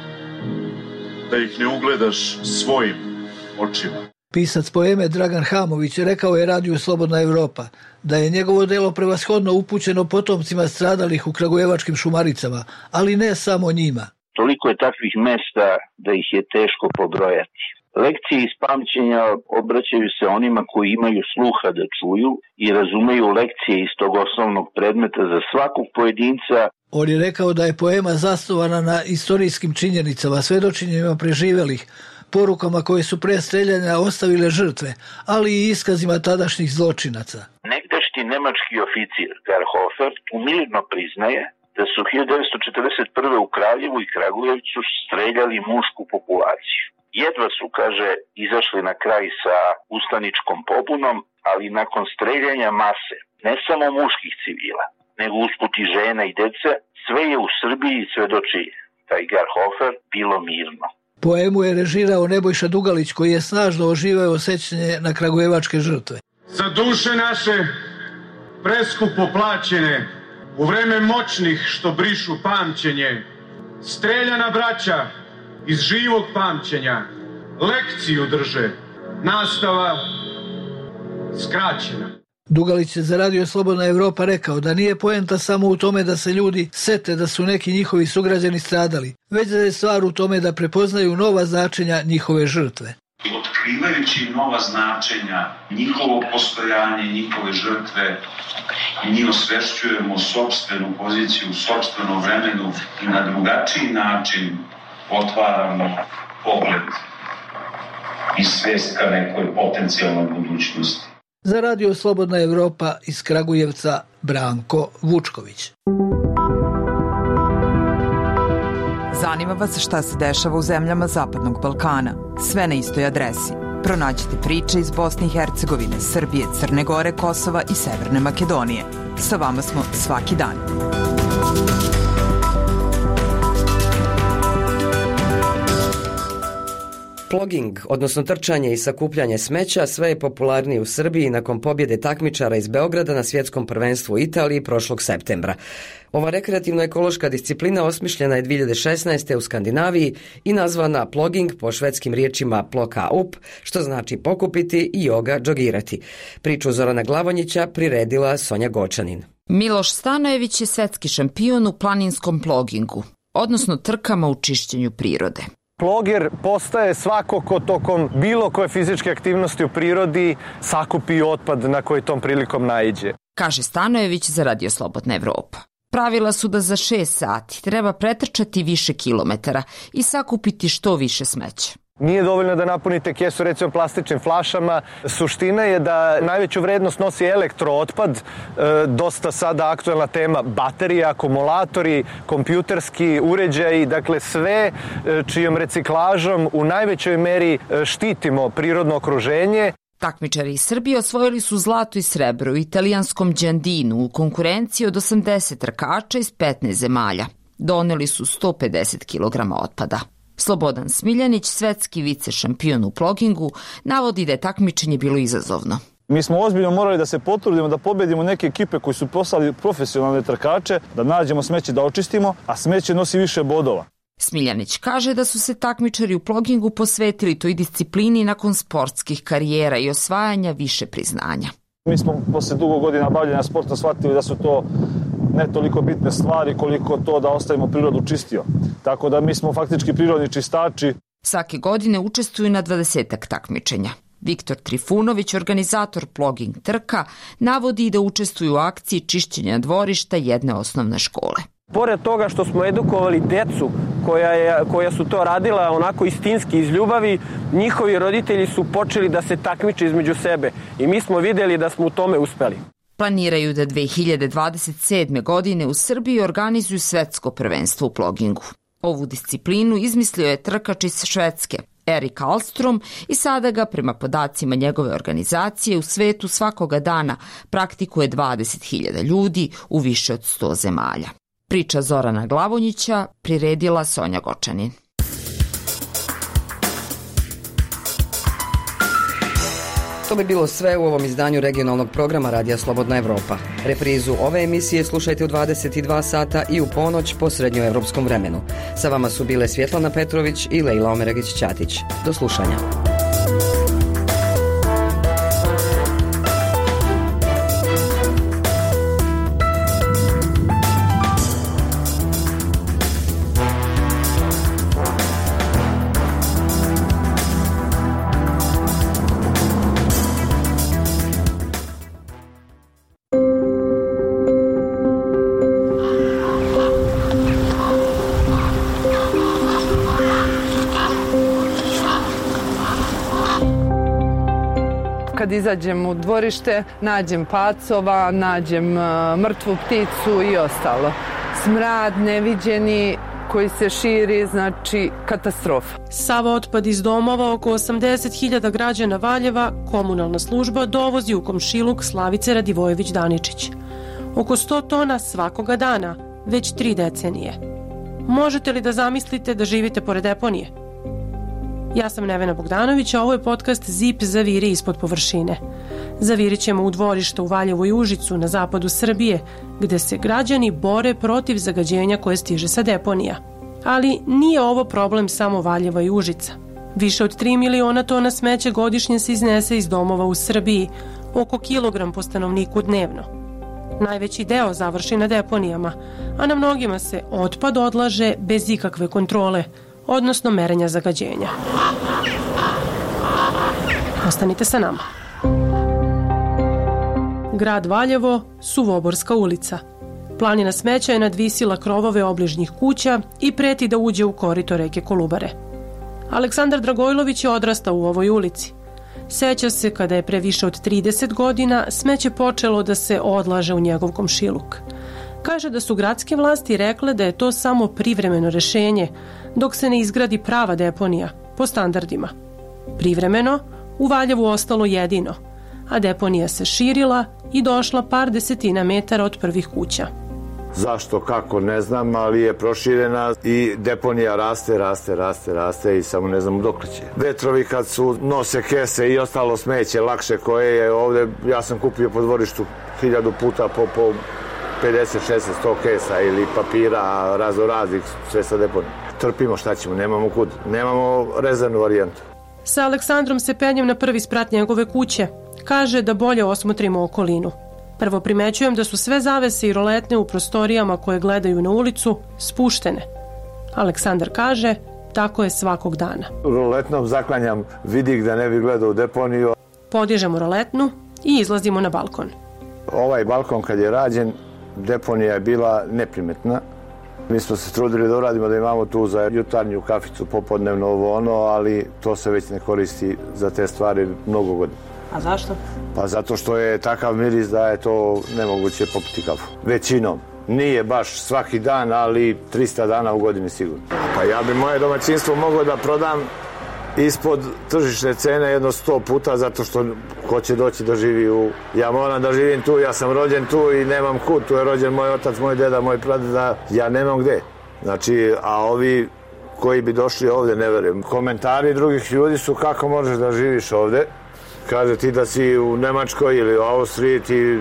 [SPEAKER 23] da ih ne ugledaš svojim očima.
[SPEAKER 22] Pisac poeme Dragan Hamović rekao je Radiju Slobodna Evropa da je njegovo delo prevashodno upućeno potomcima stradalih u kragujevačkim Šumaricama, ali ne samo njima.
[SPEAKER 2] Toliko je takvih mesta da ih je teško pobrojati. Lekcije iz pamćenja obraćaju se onima koji imaju sluha da čuju i razumeju lekcije iz tog osnovnog predmeta za svakog pojedinca.
[SPEAKER 22] On je rekao da je poema zasnovana na istorijskim činjenicama, svedočenjima preživelih, porukama koje su pre streljanja ostavile žrtve, ali i iskazima tadašnjih zločinaca.
[SPEAKER 2] Negdašnji nemački oficir Garhofer umirno priznaje da su hiljadu devetsto četrdeset prve. u Kraljevu i Kragujevcu streljali mušku populaciju. Jedva su, kaže, izašli na kraj sa ustaničkom pobunom, ali nakon streljanja mase, ne samo muških civila, nego usput i žena i dece, sve je u Srbiji, svedoči taj Garhofer, bilo mirno.
[SPEAKER 22] Poemu je režirao Nebojša Dugalić, koji je snažno oživeo sećanje na kragujevačke žrtve.
[SPEAKER 5] Za duše naše preskupo plaćene, u vreme moćnih što brišu pamćenje, streljana braća iz živog pamćenja, lekciju drže, nastava skraćena.
[SPEAKER 22] Dugalić je za Radio Slobodna Evropa rekao da nije poenta samo u tome da se ljudi sete da su neki njihovi sugrađani stradali, već da je stvar u tome da prepoznaju nova značenja njihove žrtve.
[SPEAKER 7] Otkrivajući nova značenja njihovog postojanja, njihove žrtve, mi osvešćujemo sopstvenu poziciju u sopstvenom vremenu i na drugačiji način otvaramo pogled i svest ka nekoj potencijalnoj budućnosti.
[SPEAKER 22] Za Radio Slobodna Evropa iz Kragujevca Branko Vučković.
[SPEAKER 24] Zanima vas šta se dešava u zemljama Zapadnog Balkana? Sve na istoj adresi. Pronađite priče iz Bosne i Hercegovine, Srbije, Crne Gore, Kosova i Severne Makedonije. Sa vama smo svaki dan.
[SPEAKER 1] Ploging, odnosno trčanje i sakupljanje smeća, sve je popularniji u Srbiji nakon pobjede takmičara iz Beograda na svjetskom prvenstvu u Italiji prošlog septembra. Ova rekreativno-ekološka disciplina osmišljena je dvije hiljade šesnaeste. u Skandinaviji i nazvana ploging po švedskim riječima ploka up, što znači pokupiti i joga džogirati. Priču Zorana Glavonjića priredila Sonja Gočanin.
[SPEAKER 25] Miloš Stanojević je svetski šampion u planinskom plogingu, odnosno trkama u čišćenju prirode.
[SPEAKER 26] Ploger postaje svako ko tokom bilo koje fizičke aktivnosti u prirodi sakupi otpad na koji tom prilikom naiđe.
[SPEAKER 25] Kaže Stanojević za Radio Slobodna Evropa. Pravila su da za šest sati treba pretrčati više kilometara i sakupiti što više smeća.
[SPEAKER 26] Nije dovoljno da napunite kesu recimo plastičnim flašama. Suština je da najveću vrednost nosi elektrootpad, e, dosta sada aktuelna tema baterije, akumulatori, kompjuterski uređaji, dakle sve e, čijom reciklažom u najvećoj meri e, štitimo prirodno okruženje.
[SPEAKER 25] Takmičari iz Srbije osvojili su zlato i srebro u italijanskom Đandinu u konkurenciji od osamdeset trkača iz petnaest zemalja. Doneli su sto pedeset kilograma otpada. Slobodan Smiljanić, svetski vice šampion u plogingu, navodi da je takmičenje bilo izazovno.
[SPEAKER 27] Mi smo ozbiljno morali da se potrudimo da pobedimo neke ekipe koji su postali profesionalne trkače, da nađemo smeće da očistimo, a smeće nosi više bodova.
[SPEAKER 25] Smiljanić kaže da su se takmičari u plogingu posvetili toj disciplini nakon sportskih karijera i osvajanja više priznanja.
[SPEAKER 27] Mi smo posle dugo godina bavljenja sporta shvatili da su to ne toliko bitne stvari koliko to da ostavimo prirodu čistio. Tako da mi smo faktički prirodni čistači.
[SPEAKER 25] Svake godine učestvuju na dvadesetak takmičenja. Viktor Trifunović, organizator ploging trka, navodi da učestvuju u akciji čišćenja dvorišta jedne osnovne škole.
[SPEAKER 28] Pored toga što smo edukovali decu koja, je, koja su to radila onako istinski iz ljubavi, njihovi roditelji su počeli da se takmiče između sebe i mi smo vidjeli da smo u tome uspeli.
[SPEAKER 25] Planiraju da dve hiljade dvadeset sedme. godine u Srbiji organizuju svetsko prvenstvo u plogingu. Ovu disciplinu izmislio je trkač iz Švedske, Erik Alstrom, i sada ga, prema podacima njegove organizacije, u svetu svakoga dana praktikuje dvadeset hiljada ljudi u više od sto zemalja. Priča Zorana Glavonjića priredila Sonja Gočanin.
[SPEAKER 1] To bi bilo sve u ovom izdanju regionalnog programa Radija Slobodna Evropa. Reprizu ove emisije slušajte u dvadeset dva sata i u ponoć po srednjoevropskom vremenu. Sa vama su bile Svjetlana Petrović i Lejla Omeregić-Ćatić. Do slušanja.
[SPEAKER 4] Kad izađem u dvorište, nađem pacova, nađem mrtvu pticu i ostalo. Smrad neviđeni koji se širi, znači katastrofa.
[SPEAKER 6] Sav otpad iz domova oko osamdeset hiljada građana Valjeva komunalna služba dovozi u komšiluk Slavice Radivojević-Daničić. Oko sto tona svakoga dana, već tri decenije. Možete li da zamislite da živite pored deponije? Ja sam Nevena Bogdanović, a ovo je podcast Zip zaviri ispod površine. Zavirit ćemo u dvorište u Valjevu i Užicu na zapadu Srbije, gde se građani bore protiv zagađenja koje stiže sa deponija. Ali nije ovo problem samo Valjeva i Užica. Više od tri miliona tona smeća godišnje se iznese iz domova u Srbiji, oko kilogram po stanovniku dnevno. Najveći deo završi na deponijama, a na mnogima se otpad odlaže bez ikakve kontrole, odnosno merenja zagađenja. Ostanite sa nama. Grad Valjevo, Suvoborska ulica. Planina smeća je nadvisila krovove obližnjih kuća i preti da uđe u korito reke Kolubare. Aleksandar Dragojlović je odrastao u ovoj ulici. Seća se kada je pre više od trideset godina smeće počelo da se odlaže u njegov komšiluk. Kaže da su gradske vlasti rekle da je to samo privremeno rešenje, dok se ne izgradi prava deponija, po standardima. Privremeno, u Valjevu ostalo jedino, a deponija se širila i došla par desetina metara od prvih kuća.
[SPEAKER 8] Zašto, kako, ne znam, ali je proširena i deponija raste, raste, raste, raste i samo ne znamo dok će. Vetrovi kad su nose kese i ostalo smeće lakše koje je ovde, ja sam kupio po dvorištu hiljadu puta po, po pedeset, šezdeset, sto kesa ili papira, raznoraznih, sve sa deponije. Trpimo, šta ćemo, nemamo kud, nemamo rezervnu varijantu.
[SPEAKER 6] Sa Aleksandrom se penjem na prvi sprat njegove kuće. Kaže da bolje osmotrimo okolinu. Prvo primećujem da su sve zavese i roletne u prostorijama koje gledaju na ulicu spuštene. Aleksandar kaže, tako je svakog dana.
[SPEAKER 8] Roletnom zaklanjam vidik da ne bi gledao u deponiju.
[SPEAKER 6] Podižemo roletnu i izlazimo na balkon.
[SPEAKER 8] Ovaj balkon kad je rađen, deponija je bila neprimetna. Mi smo se trudili da uradimo da imamo tu za jutarnju kaficu, popodnevno ovo ono, ali to se već ne koristi za te stvari mnogo godina.
[SPEAKER 6] A zašto?
[SPEAKER 8] Pa zato što je takav miris da je to nemoguće popiti kafu. Većinom. Nije baš svaki dan, ali trista dana u godini sigurno. Pa ja bi moje domaćinstvo mogao da prodam ispod tržišne cene jedno sto puta, zato što ko će doći da živi u... Ja moram da živim tu, ja sam rođen tu i nemam kud, tu je rođen moj otac, moj deda, moj pradeda, ja nemam gde. Znači, a ovi koji bi došli ovde, ne verujem. Komentari drugih ljudi su kako možeš da živiš ovde. Kaže ti da si u Nemačkoj ili u Austriji, ti,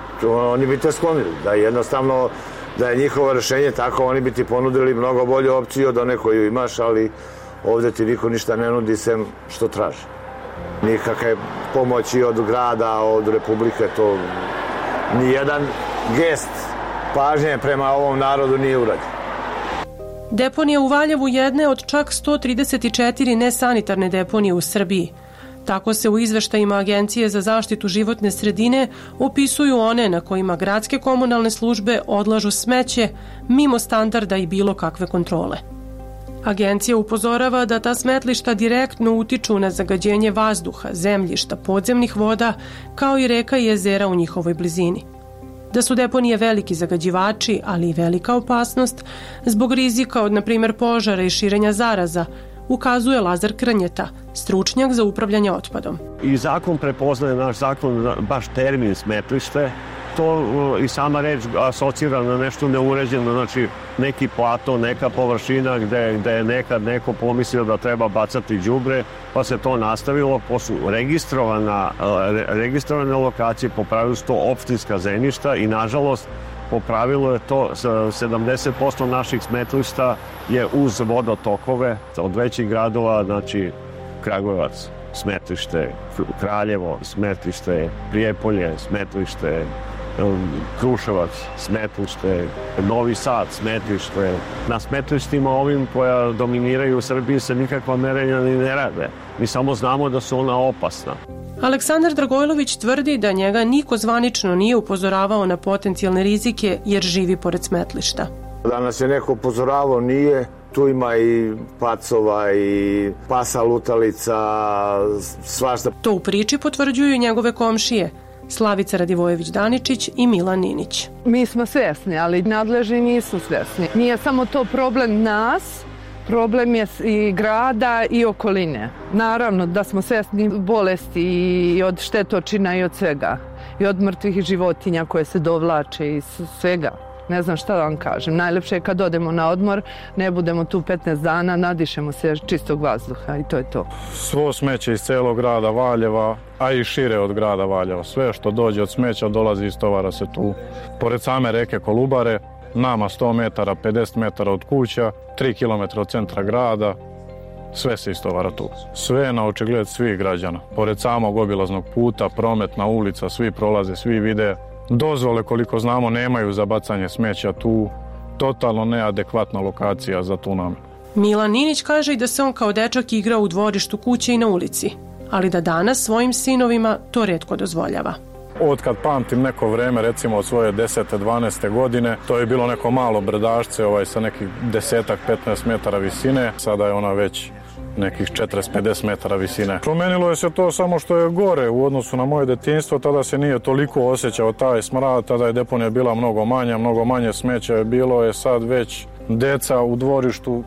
[SPEAKER 8] oni bi te sklonili. Da jednostavno, da je njihovo rešenje tako, oni bi ti ponudili mnogo bolju opciju od one koju imaš, ali ovde ti niko ništa ne nudi sem što traži. Nikakve pomoći od grada, od republike, to nijedan gest pažnje prema ovom narodu nije urađen.
[SPEAKER 6] Deponija u Valjevu jedne od čak sto trideset četiri nesanitarne deponije u Srbiji. Tako se u izveštajima Agencije za zaštitu životne sredine opisuju one na kojima gradske komunalne službe odlažu smeće mimo standarda i bilo kakve kontrole. Agencija upozorava da ta smetlišta direktno utiču na zagađenje vazduha, zemljišta, podzemnih voda, kao i reka i jezera u njihovoj blizini. Da su deponije veliki zagađivači, ali i velika opasnost, zbog rizika od, na primjer, požara i širenja zaraza, ukazuje Lazar Krnjeta, stručnjak za upravljanje otpadom.
[SPEAKER 9] I zakon prepoznaje, naš zakon, baš termin smetlište.
[SPEAKER 3] to i sama reč asocira na nešto neuređeno, znači neki plato, neka površina gde, gde je nekad neko pomislio da treba bacati đubre, pa se to nastavilo, pa su registrovana, registrovane lokacije, po pravilu su to opštinska zemljišta i nažalost po pravilu je to sedamdeset posto naših smetlišta je uz vodotokove od većih gradova, znači Kragujevac, smetlište, Kraljevo, smetlište, Prijepolje, smetlište, Kruševac, smetlište, Novi Sad, smetlište. Na smetlištima ovim koja dominiraju u Srbiji se nikakva merenja ni ne rade. Mi samo znamo da su ona opasna.
[SPEAKER 6] Aleksandar Dragojlović tvrdi da njega niko zvanično nije upozoravao na potencijalne rizike jer živi pored smetlišta.
[SPEAKER 8] Da nas je neko upozoravao nije. Tu ima i pacova i pasa lutalica, svašta.
[SPEAKER 6] To u priči potvrđuju njegove komšije, Slavica Radivojević-Daničić i Milan Ninić.
[SPEAKER 4] Mi smo svjesni, ali nadležni nisu svjesni. Nije samo to problem nas, problem je i grada i okoline. Naravno da smo svjesni bolesti i od štetočina i od svega. I od mrtvih životinja koje se dovlače i svega. Ne znam šta da vam kažem. Najlepše je kad odemo na odmor, ne budemo tu petnaest dana, nadišemo se čistog vazduha i to je to.
[SPEAKER 27] Svo smeće iz celog grada Valjeva, a i šire od grada Valjeva. Sve što dođe od smeća dolazi i istovara se tu. Pored same reke Kolubare, nama sto metara, pedeset metara od kuća, tri kilometra od centra grada, sve se istovara tu. Sve je na očigled svih građana. Pored samog obilaznog puta, prometna ulica, svi prolaze, svi vide. Dozvole, koliko znamo, nemaju za bacanje smeća tu. Totalno neadekvatna lokacija za tu namenu.
[SPEAKER 6] Milan Ninić kaže i da se on kao dečak igra u dvorištu kuće i na ulici, ali da danas svojim sinovima to retko dozvoljava.
[SPEAKER 27] Od kad pamtim neko vreme, recimo od svoje desete, dvanaeste godine, to je bilo neko malo brdašce ovaj, sa nekih desetak, petnaest metara visine. Sada je ona već nekih četrdeset do pedeset metara visine. Promenilo je se to samo što je gore u odnosu na moje detinjstvo, tada se nije toliko osjećao taj smrad, tada je deponija bila mnogo manja, mnogo manje smeća je bilo, je sad već deca u dvorištu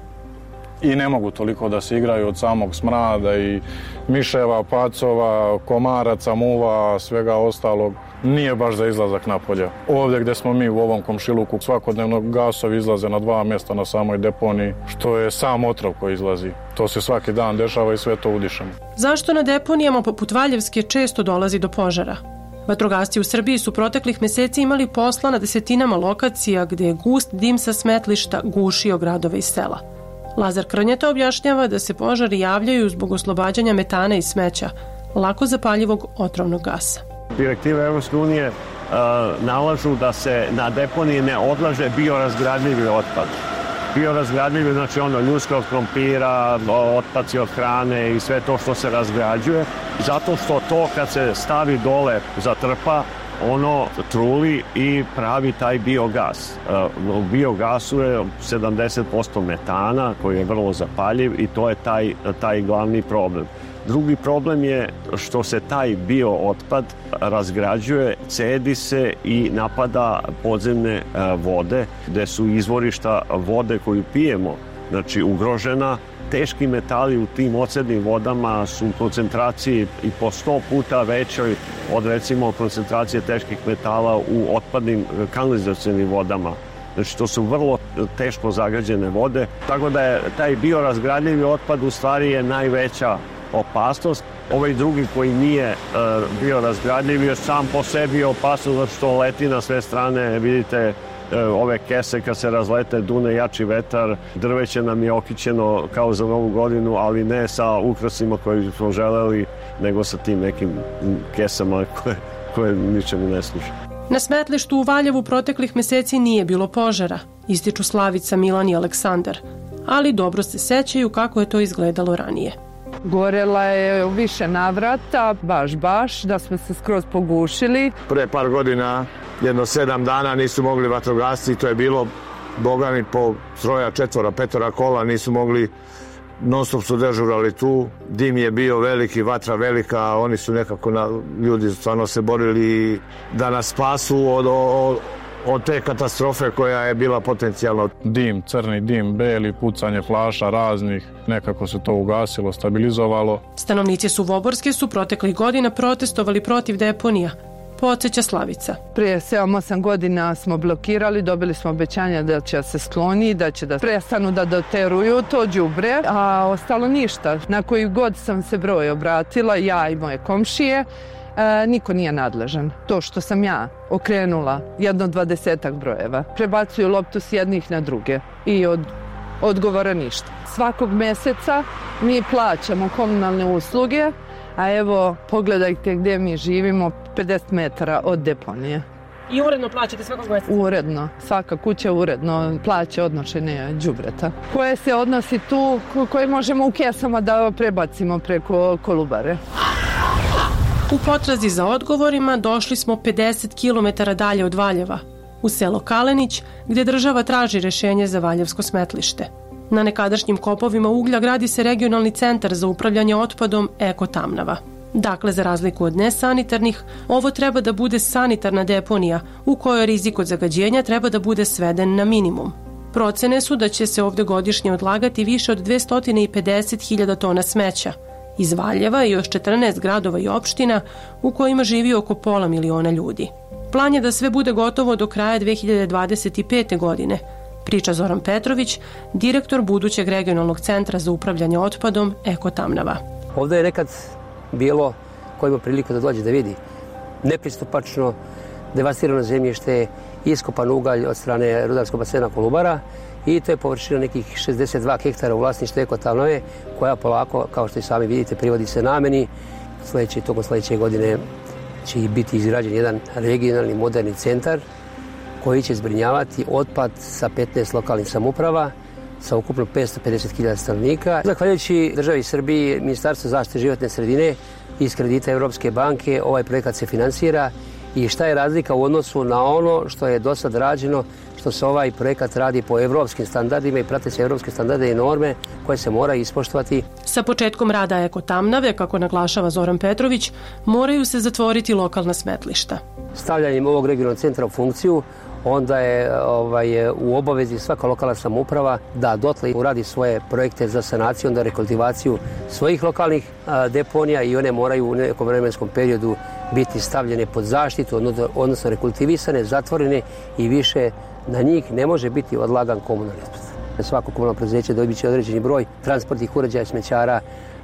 [SPEAKER 27] i ne mogu toliko da se igraju od samog smrada i miševa, pacova, komaraca, muva, svega ostalog. Nije baš za izlazak napolje. Ovdje gdje smo mi u ovom komšiluku svakodnevno gasovi izlaze na dva mjesta na samoj deponiji, što je sam otrov koji izlazi. To se svaki dan dešava i sve to udišemo.
[SPEAKER 6] Zašto na deponijama poput Valjevske često dolazi do požara? Vatrogasci u Srbiji su proteklih mjeseci imali posla na desetinama lokacija gdje je gust dim sa smetlišta gušio gradove i sela. Lazar Krnjeta objašnjava da se požari javljaju zbog oslobađanja metana i smeća, lako zapaljivog otrovnog gasa.
[SPEAKER 3] Direktive Evropske unije uh, nalažu da se na deponiji ne odlaže biorazgradljivi otpad. Biorazgradljivi, znači ono ljuska od krompira, otpaci od hrane i sve to što se razgrađuje, zato što to kad se stavi dole zatrpa, ono truli i pravi taj biogas. U biogasu je sedamdeset posto metana koji je vrlo zapaljiv i to je taj, taj glavni problem. Drugi problem je što se taj biootpad razgrađuje, cedi se i napada podzemne vode, gde su izvorišta vode koju pijemo, znači ugrožena. Teški metali u tim ocednim vodama su u koncentraciji i po sto puta većoj od recimo koncentracije teških metala u otpadnim kanalizacionim vodama. Znači to su vrlo teško zagađene vode, tako da je taj biorazgradljivi otpad u stvari je najveća opasnost. Ovaj drugi koji nije uh, bio razgradljiv je sam po sebi opasnost zato što leti na sve strane, vidite uh, ove kese kad se razlete, dune jači vetar, drveće nam je okićeno kao za Novu godinu, ali ne sa ukrasima koje smo želeli, nego sa tim nekim kesama koje, koje ničemu ne služe.
[SPEAKER 6] Na smetlištu u Valjevu proteklih meseci nije bilo požara, ističu Slavica, Milan i Aleksandar, ali dobro se sećaju kako je to izgledalo ranije.
[SPEAKER 4] Gorela je u više navrata, baš, baš, da smo se skroz pogušili.
[SPEAKER 8] Pre par godina, jedno sedam dana nisu mogli vatrogasci, to je bilo bogami po troja, četvora, petora kola, nisu mogli, non stop su dežurali tu, dim je bio veliki, vatra velika, oni su nekako, na, ljudi stvarno se borili da nas spasu od, od, od te katastrofe koja je bila potencijalno.
[SPEAKER 27] Dim, crni dim, beli, pucanje flaša raznih, nekako se to ugasilo, stabilizovalo.
[SPEAKER 6] Stanovnici Suvoborske su proteklih godina protestovali protiv deponija. podsjeća Slavica.
[SPEAKER 4] Prije sedam osam godina smo blokirali, dobili smo obećanja da će se skloni, da će da prestanu da doteruju to đubre, a ostalo ništa. Na koji god sam se broj obratila, ja i moje komšije, E, niko nije nadležan. To što sam ja okrenula jedno dvadesetak brojeva, prebacuju loptu s jednih na druge i od odgovora ništa. Svakog meseca mi plaćamo komunalne usluge, a evo pogledajte gdje mi živimo, pedeset metara od deponije.
[SPEAKER 6] I uredno plaćate svakog mjeseca?
[SPEAKER 4] Uredno. Svaka kuća uredno plaća odnošenje đubreta. Koje se odnosi tu, koje možemo u kesama da prebacimo preko Kolubare.
[SPEAKER 6] U potrazi za odgovorima došli smo pedeset kilometara dalje od Valjeva, u selo Kalenić, gdje država traži rješenje za valjevsko smetlište. Na nekadašnjim kopovima uglja gradi se regionalni centar za upravljanje otpadom Eko Tamnava. Dakle, za razliku od nesanitarnih, ovo treba da bude sanitarna deponija u kojoj rizik od zagađenja treba da bude sveden na minimum. Procene su da će se ovdje godišnje odlagati više od dvesta pedeset hiljada tona smeća iz Valjeva i još četrnaest gradova i opština u kojima živi oko pola miliona ljudi. Plan je da sve bude gotovo do kraja dve hiljade dvadeset pete. godine, priča Zoran Petrović, direktor budućeg regionalnog centra za upravljanje otpadom Eko Tamnava.
[SPEAKER 9] Ovdje je nekad bilo, ko ima priliku da dođe da vidi, nepristupačno, devastirano zemljište, iskopan ugalj od strane rudarskog basena Kolubara i to je površina nekih šezdeset dva hektara u vlasništvu Eko Tamnave, koja polako, kao što i sami vidite, privodi se nameni. Sljedeće, tokom sljedeće godine će biti izgrađen jedan regionalni moderni centar koji će zbrinjavati otpad sa petnaest lokalnih samouprava sa ukupno petsto pedeset hiljada stanovnika. Zahvaljujući državi Srbiji, Ministarstvo zaštite životne sredine iz kredita Evropske banke, ovaj projekat se finansira. I šta je razlika u odnosu na ono što je do sad rađeno, što se ovaj projekat radi po evropskim standardima i prate se evropske standarde i norme koje se moraju ispoštovati.
[SPEAKER 6] Sa početkom rada Eko Tamnave, kako naglašava Zoran Petrović, moraju se zatvoriti lokalna smetlišta.
[SPEAKER 9] Stavljanjem ovog regionalnog centra u funkciju, onda je ovaj, u obavezi svaka lokalna samouprava da dotle uradi svoje projekte za sanaciju, onda rekultivaciju svojih lokalnih a, deponija i one moraju u nekom vremenskom periodu biti stavljene pod zaštitu, odnosno rekultivisane, zatvorene i više na njih ne može biti odlagan komunalni otpad. Svako komunalno preduzeće dobit će određeni broj transportnih uređaja, smećara,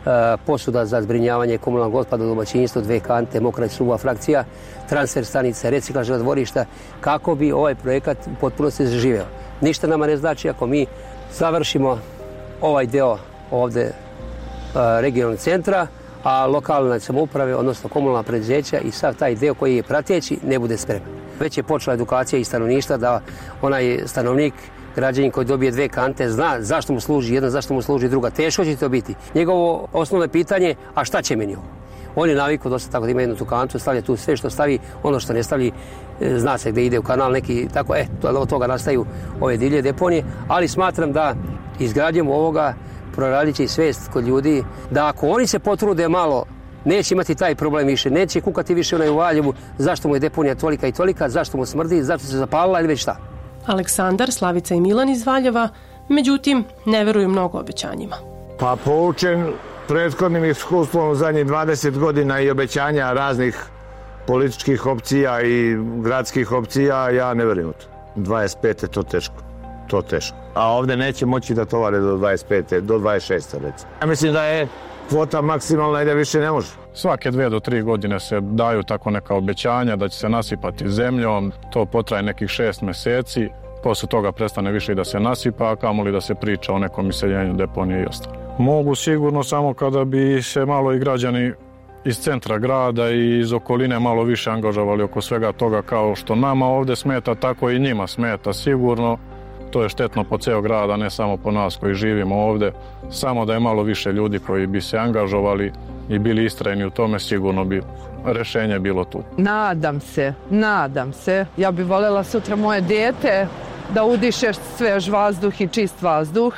[SPEAKER 9] posuda za zbrinjavanje komunalnog otpada u domaćinstvu, dve kante, mokra i suva frakcija, transfer stanice, reciklažna dvorišta, kako bi ovaj projekat u potpunosti zaživeo. Ništa nama ne znači ako mi završimo ovaj deo ovde regionalnog centra, a lokalne samouprave, odnosno komunalna preduzeća i sav taj deo koji je prateći ne bude spreman. Već je počela edukacija i stanovništva da onaj stanovnik, građanin koji dobije dve kante, zna zašto mu služi jedna, zašto mu služi druga. Teško će to biti. Njegovo osnovno pitanje, a šta će meni ovo? On je navikao dosta tako da ima jednu tu kantu, stavlja tu sve što stavi, ono što ne stavi, zna se gdje ide u kanal neki, tako, e, od toga nastaju ove divlje deponije, ali smatram da izgradnjom ovoga proradit će i svest kod ljudi, da ako oni se potrude malo, neće imati taj problem više, neće kukati više onaj u Valjevu, zašto mu je deponija tolika i tolika, zašto mu smrdi, zašto se zapalila ili već šta.
[SPEAKER 6] Aleksandar, Slavica i Milan iz Valjeva, međutim, ne veruju mnogo obećanjima.
[SPEAKER 8] Pa poučen prethodnim iskustvom u zadnjih dvadeset godina i obećanja raznih političkih opcija i gradskih opcija, ja ne verujem u to. dvadeset pete to teško, to teško. A ovdje neće moći da tovare do dvadeset pete, do dvadeset šeste recimo. Ja mislim da je kvota maksimalna i da više ne može.
[SPEAKER 27] Svake dve do tri godine se daju tako neka obećanja da će se nasipati zemljom, to potraje nekih šest meseci, posle toga prestane više i da se nasipa, a kamoli da se priča o nekom iseljenju deponije i ostalo. Mogu sigurno samo kada bi se malo i građani iz centra grada i iz okoline malo više angažovali oko svega toga, kao što nama ovdje smeta, tako i njima smeta sigurno. To je štetno po ceo grada, ne samo po nas koji živimo ovdje. Samo da je malo više ljudi koji bi se angažovali i bili istrajni u tome, sigurno bi rešenje bilo tu.
[SPEAKER 4] Nadam se, nadam se. Ja bih voljela sutra moje dijete da udiše svež vazduh i čist vazduh.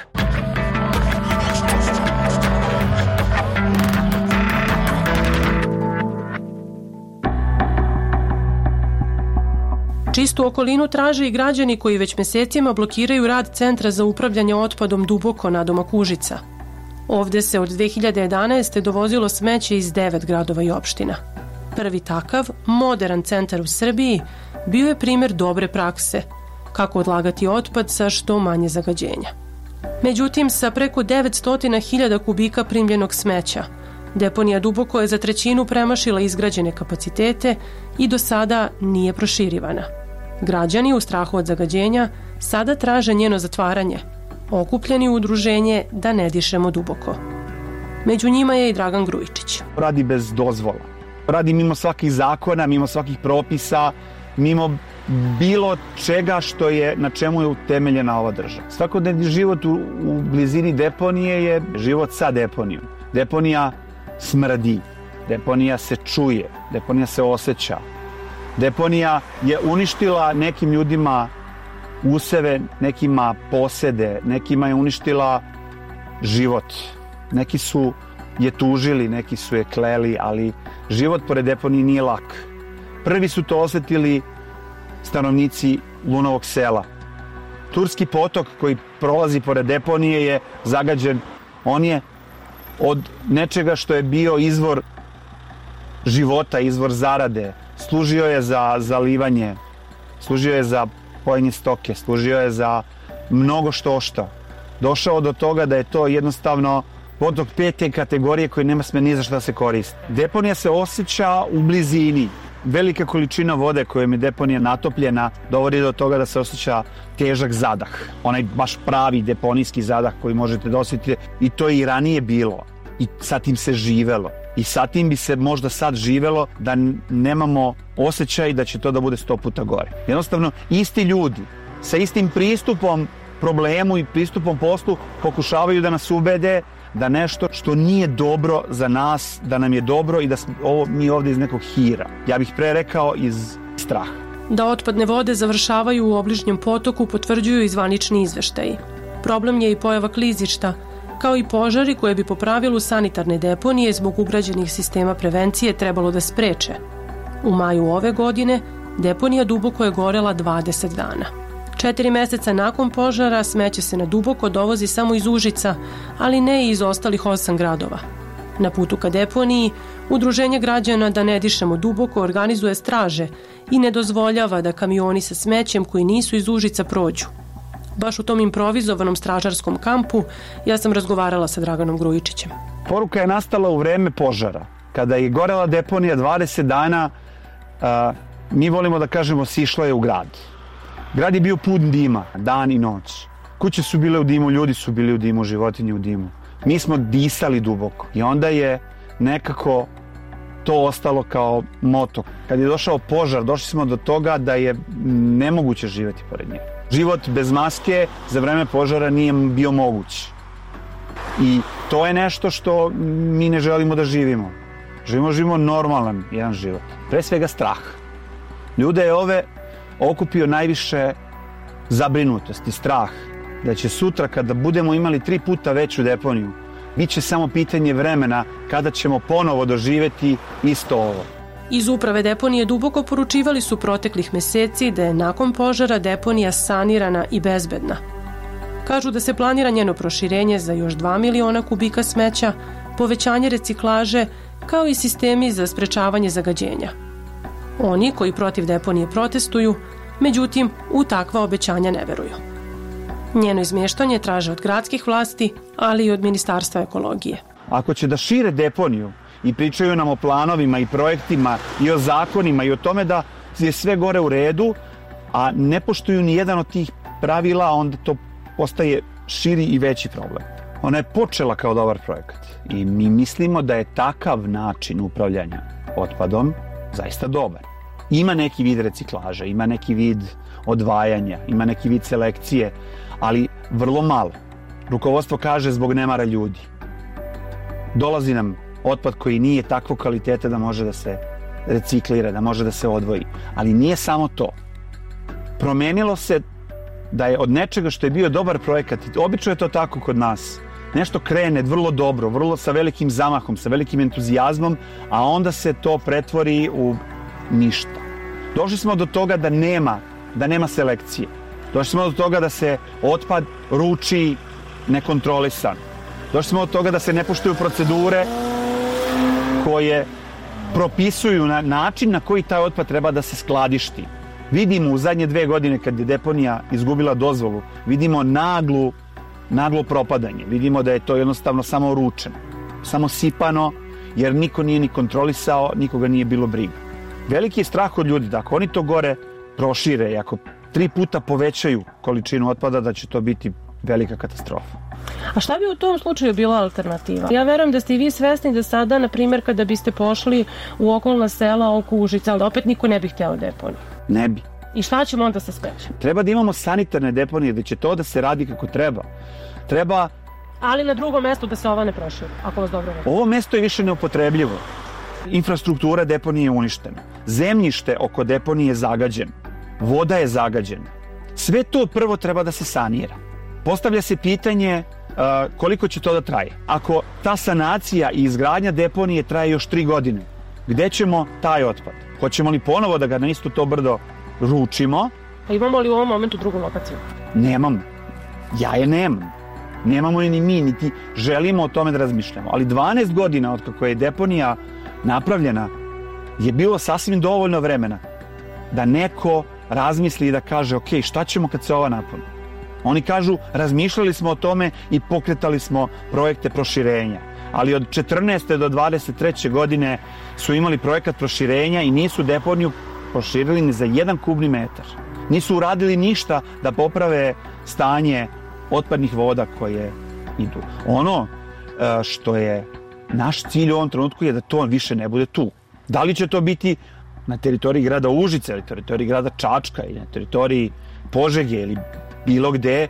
[SPEAKER 6] Čistu okolinu traže i građani koji već mjesecima blokiraju rad Centra za upravljanje otpadom Duboko nadomak Užica. Ovdje se od dve hiljade jedanaeste dovozilo smeće iz devet gradova i opština. Prvi takav, moderan centar u Srbiji, bio je primjer dobre prakse, kako odlagati otpad sa što manje zagađenja. Međutim, sa preko devetsto hiljada kubika primljenog smeća, deponija Duboko je za trećinu premašila izgrađene kapacitete i do sada nije proširivana. Građani u strahu od zagađenja sada traže njeno zatvaranje, okupljeni u udruženje Da ne dišemo duboko. Među njima je i Dragan Grujičić.
[SPEAKER 10] Radi bez dozvola. Radi mimo svakih zakona, mimo svakih propisa, mimo bilo čega što je, na čemu je utemeljena ova država. Svakodnevni život u, u blizini deponije je život sa deponijom. Deponija smrdi, deponija se čuje, deponija se osjeća. Deponija je uništila nekim ljudima useve, nekima posede, nekima je uništila život. Neki su je tužili, neki su je kleli, ali život pored deponije nije lak. Prvi su to osjetili stanovnici Lunovog sela. Turski potok koji prolazi pored deponije je zagađen. On je od nečega što je bio izvor života, izvor zarade. Služio je za zalivanje, služio je za pojenje stoke, služio je za mnogo što što. Došao do toga da je to jednostavno potok pete kategorije koji nema sme ni za šta se koristi. Deponija se osjeća u blizini. Velika količina vode kojom je deponija natopljena dovodi do toga da se osjeća težak zadah. Onaj baš pravi deponijski zadah koji možete da osjetite. I to je i ranije bilo. I sa tim se živelo. I sa tim bi se možda sad živelo da nemamo osjećaj da će to da bude sto puta gore. Jednostavno, isti ljudi sa istim pristupom problemu i pristupom poslu pokušavaju da nas ubede da nešto što nije dobro za nas, da nam je dobro i da smo ovo, mi ovdje iz nekog hira. Ja bih pre rekao iz straha.
[SPEAKER 6] Da otpadne vode završavaju u obližnjem potoku potvrđuju i zvanični izveštaji. Problem je i pojava klizišta, kao i požari koje bi po pravilu sanitarne deponije zbog ugrađenih sistema prevencije trebalo da spreče. U maju ove godine deponija Duboko je gorela dvadeset dana. Četiri meseca nakon požara smeće se na Duboko dovozi samo iz Užica, ali ne i iz ostalih osam gradova. Na putu ka deponiji, Udruženje građana Da ne dišemo duboko organizuje straže i ne dozvoljava da kamioni sa smećem koji nisu iz Užica prođu. Baš u tom improvizovanom stražarskom kampu ja sam razgovarala sa Draganom Grujičićem.
[SPEAKER 10] Poruka je nastala u vreme požara. Kada je gorela deponija dvadeset dana, a, mi volimo da kažemo sišla je u grad. Grad je bio pun dima, dan i noć. Kuće su bile u dimu, ljudi su bili u dimu, životinje u dimu. Mi smo disali duboko i onda je nekako to ostalo kao moto. Kad je došao požar, došli smo do toga da je nemoguće živjeti pored njega. Život bez maske za vreme požara nije bio moguć. I to je nešto što mi ne želimo da živimo. Živimo, živimo normalan jedan život. Pre svega strah. Ljude je ove okupio najviše zabrinutost i strah da će sutra kada budemo imali tri puta veću deponiju, bit će samo pitanje vremena kada ćemo ponovo doživjeti isto ovo.
[SPEAKER 6] Iz uprave deponije Duboko poručivali su proteklih meseci da je nakon požara deponija sanirana i bezbedna. Kažu da se planira njeno proširenje za još dva miliona kubika smeća, povećanje reciklaže, kao i sistemi za sprečavanje zagađenja. Oni koji protiv deponije protestuju, međutim, u takva obećanja ne veruju. Njeno izmještanje traže od gradskih vlasti, ali i od Ministarstva ekologije.
[SPEAKER 10] Ako će da šire deponiju i pričaju nam o planovima i projektima i o zakonima i o tome da je sve gore u redu, a ne poštuju ni jedan od tih pravila, onda to postaje širi i veći problem. Ona je počela kao dobar projekat i mi mislimo da je takav način upravljanja otpadom zaista dobar. Ima neki vid reciklaže, ima neki vid odvajanja, ima neki vid selekcije, ali vrlo malo. Rukovodstvo kaže zbog nemara ljudi. Dolazi nam otpad koji nije takvog kvaliteta da može da se reciklira, da može da se odvoji. Ali nije samo to. Promenilo se da je od nečega što je bio dobar projekat, obično je to tako kod nas, nešto krene vrlo dobro, vrlo sa velikim zamahom, sa velikim entuzijazmom, a onda se to pretvori u ništa. Došli smo do toga da nema, da nema selekcije. Došli smo do toga da se otpad ruči nekontrolisan. Došli smo do toga da se ne poštuju procedure koje propisuju na način na koji taj otpad treba da se skladišti. Vidimo u zadnje dve godine kad je deponija izgubila dozvolu, vidimo naglu, naglo propadanje. Vidimo da je to jednostavno samo ručeno, samo sipano, jer niko nije ni kontrolisao, nikoga nije bilo briga. Veliki je strah od ljudi da ako oni to gore prošire i ako tri puta povećaju količinu otpada, da će to biti velika katastrofa.
[SPEAKER 6] A šta bi u tom slučaju bila alternativa? Ja verujem da ste i vi svesni da sada, na primjer, kada biste pošli u okolna sela oko Užica, ali opet niko ne bi hteo deponiju.
[SPEAKER 10] Ne bi.
[SPEAKER 6] I šta ćemo onda sa smećem?
[SPEAKER 10] Treba da imamo sanitarne deponije, da će to da se radi kako treba. Treba...
[SPEAKER 6] Ali na drugom mestu da se ova ne proširi, ako vas dobro vidi.
[SPEAKER 10] Ovo mesto je više neupotrebljivo. Infrastruktura deponije je uništena. Zemljište oko deponije je zagađeno. Voda je zagađena. Sve to prvo treba da se sanira. Postavlja se pitanje uh, koliko će to da traje. Ako ta sanacija i izgradnja deponije traje još tri godine, gde ćemo taj otpad? Hoćemo li ponovo da ga na isto to brdo ručimo?
[SPEAKER 6] A imamo li u ovom momentu drugu lokaciju?
[SPEAKER 10] Nemamo. Ja je nemam. Nemamo je ni mi, niti želimo o tome da razmišljamo. Ali dvanaest godina od kako je deponija napravljena je bilo sasvim dovoljno vremena da neko razmisli i da kaže ok, šta ćemo kad se ova napuni? Oni kažu, razmišljali smo o tome i pokretali smo projekte proširenja. Ali od četrnaeste do dvadeset treće godine su imali projekat proširenja i nisu deponiju proširili ni za jedan kubni metar. Nisu uradili ništa da poprave stanje otpadnih voda koje idu. Ono što je naš cilj u ovom trenutku je da to više ne bude tu. Da li će to biti na teritoriji grada Užice, ili teritoriji grada Čačka, ili na teritoriji Požege, ili bilo gde,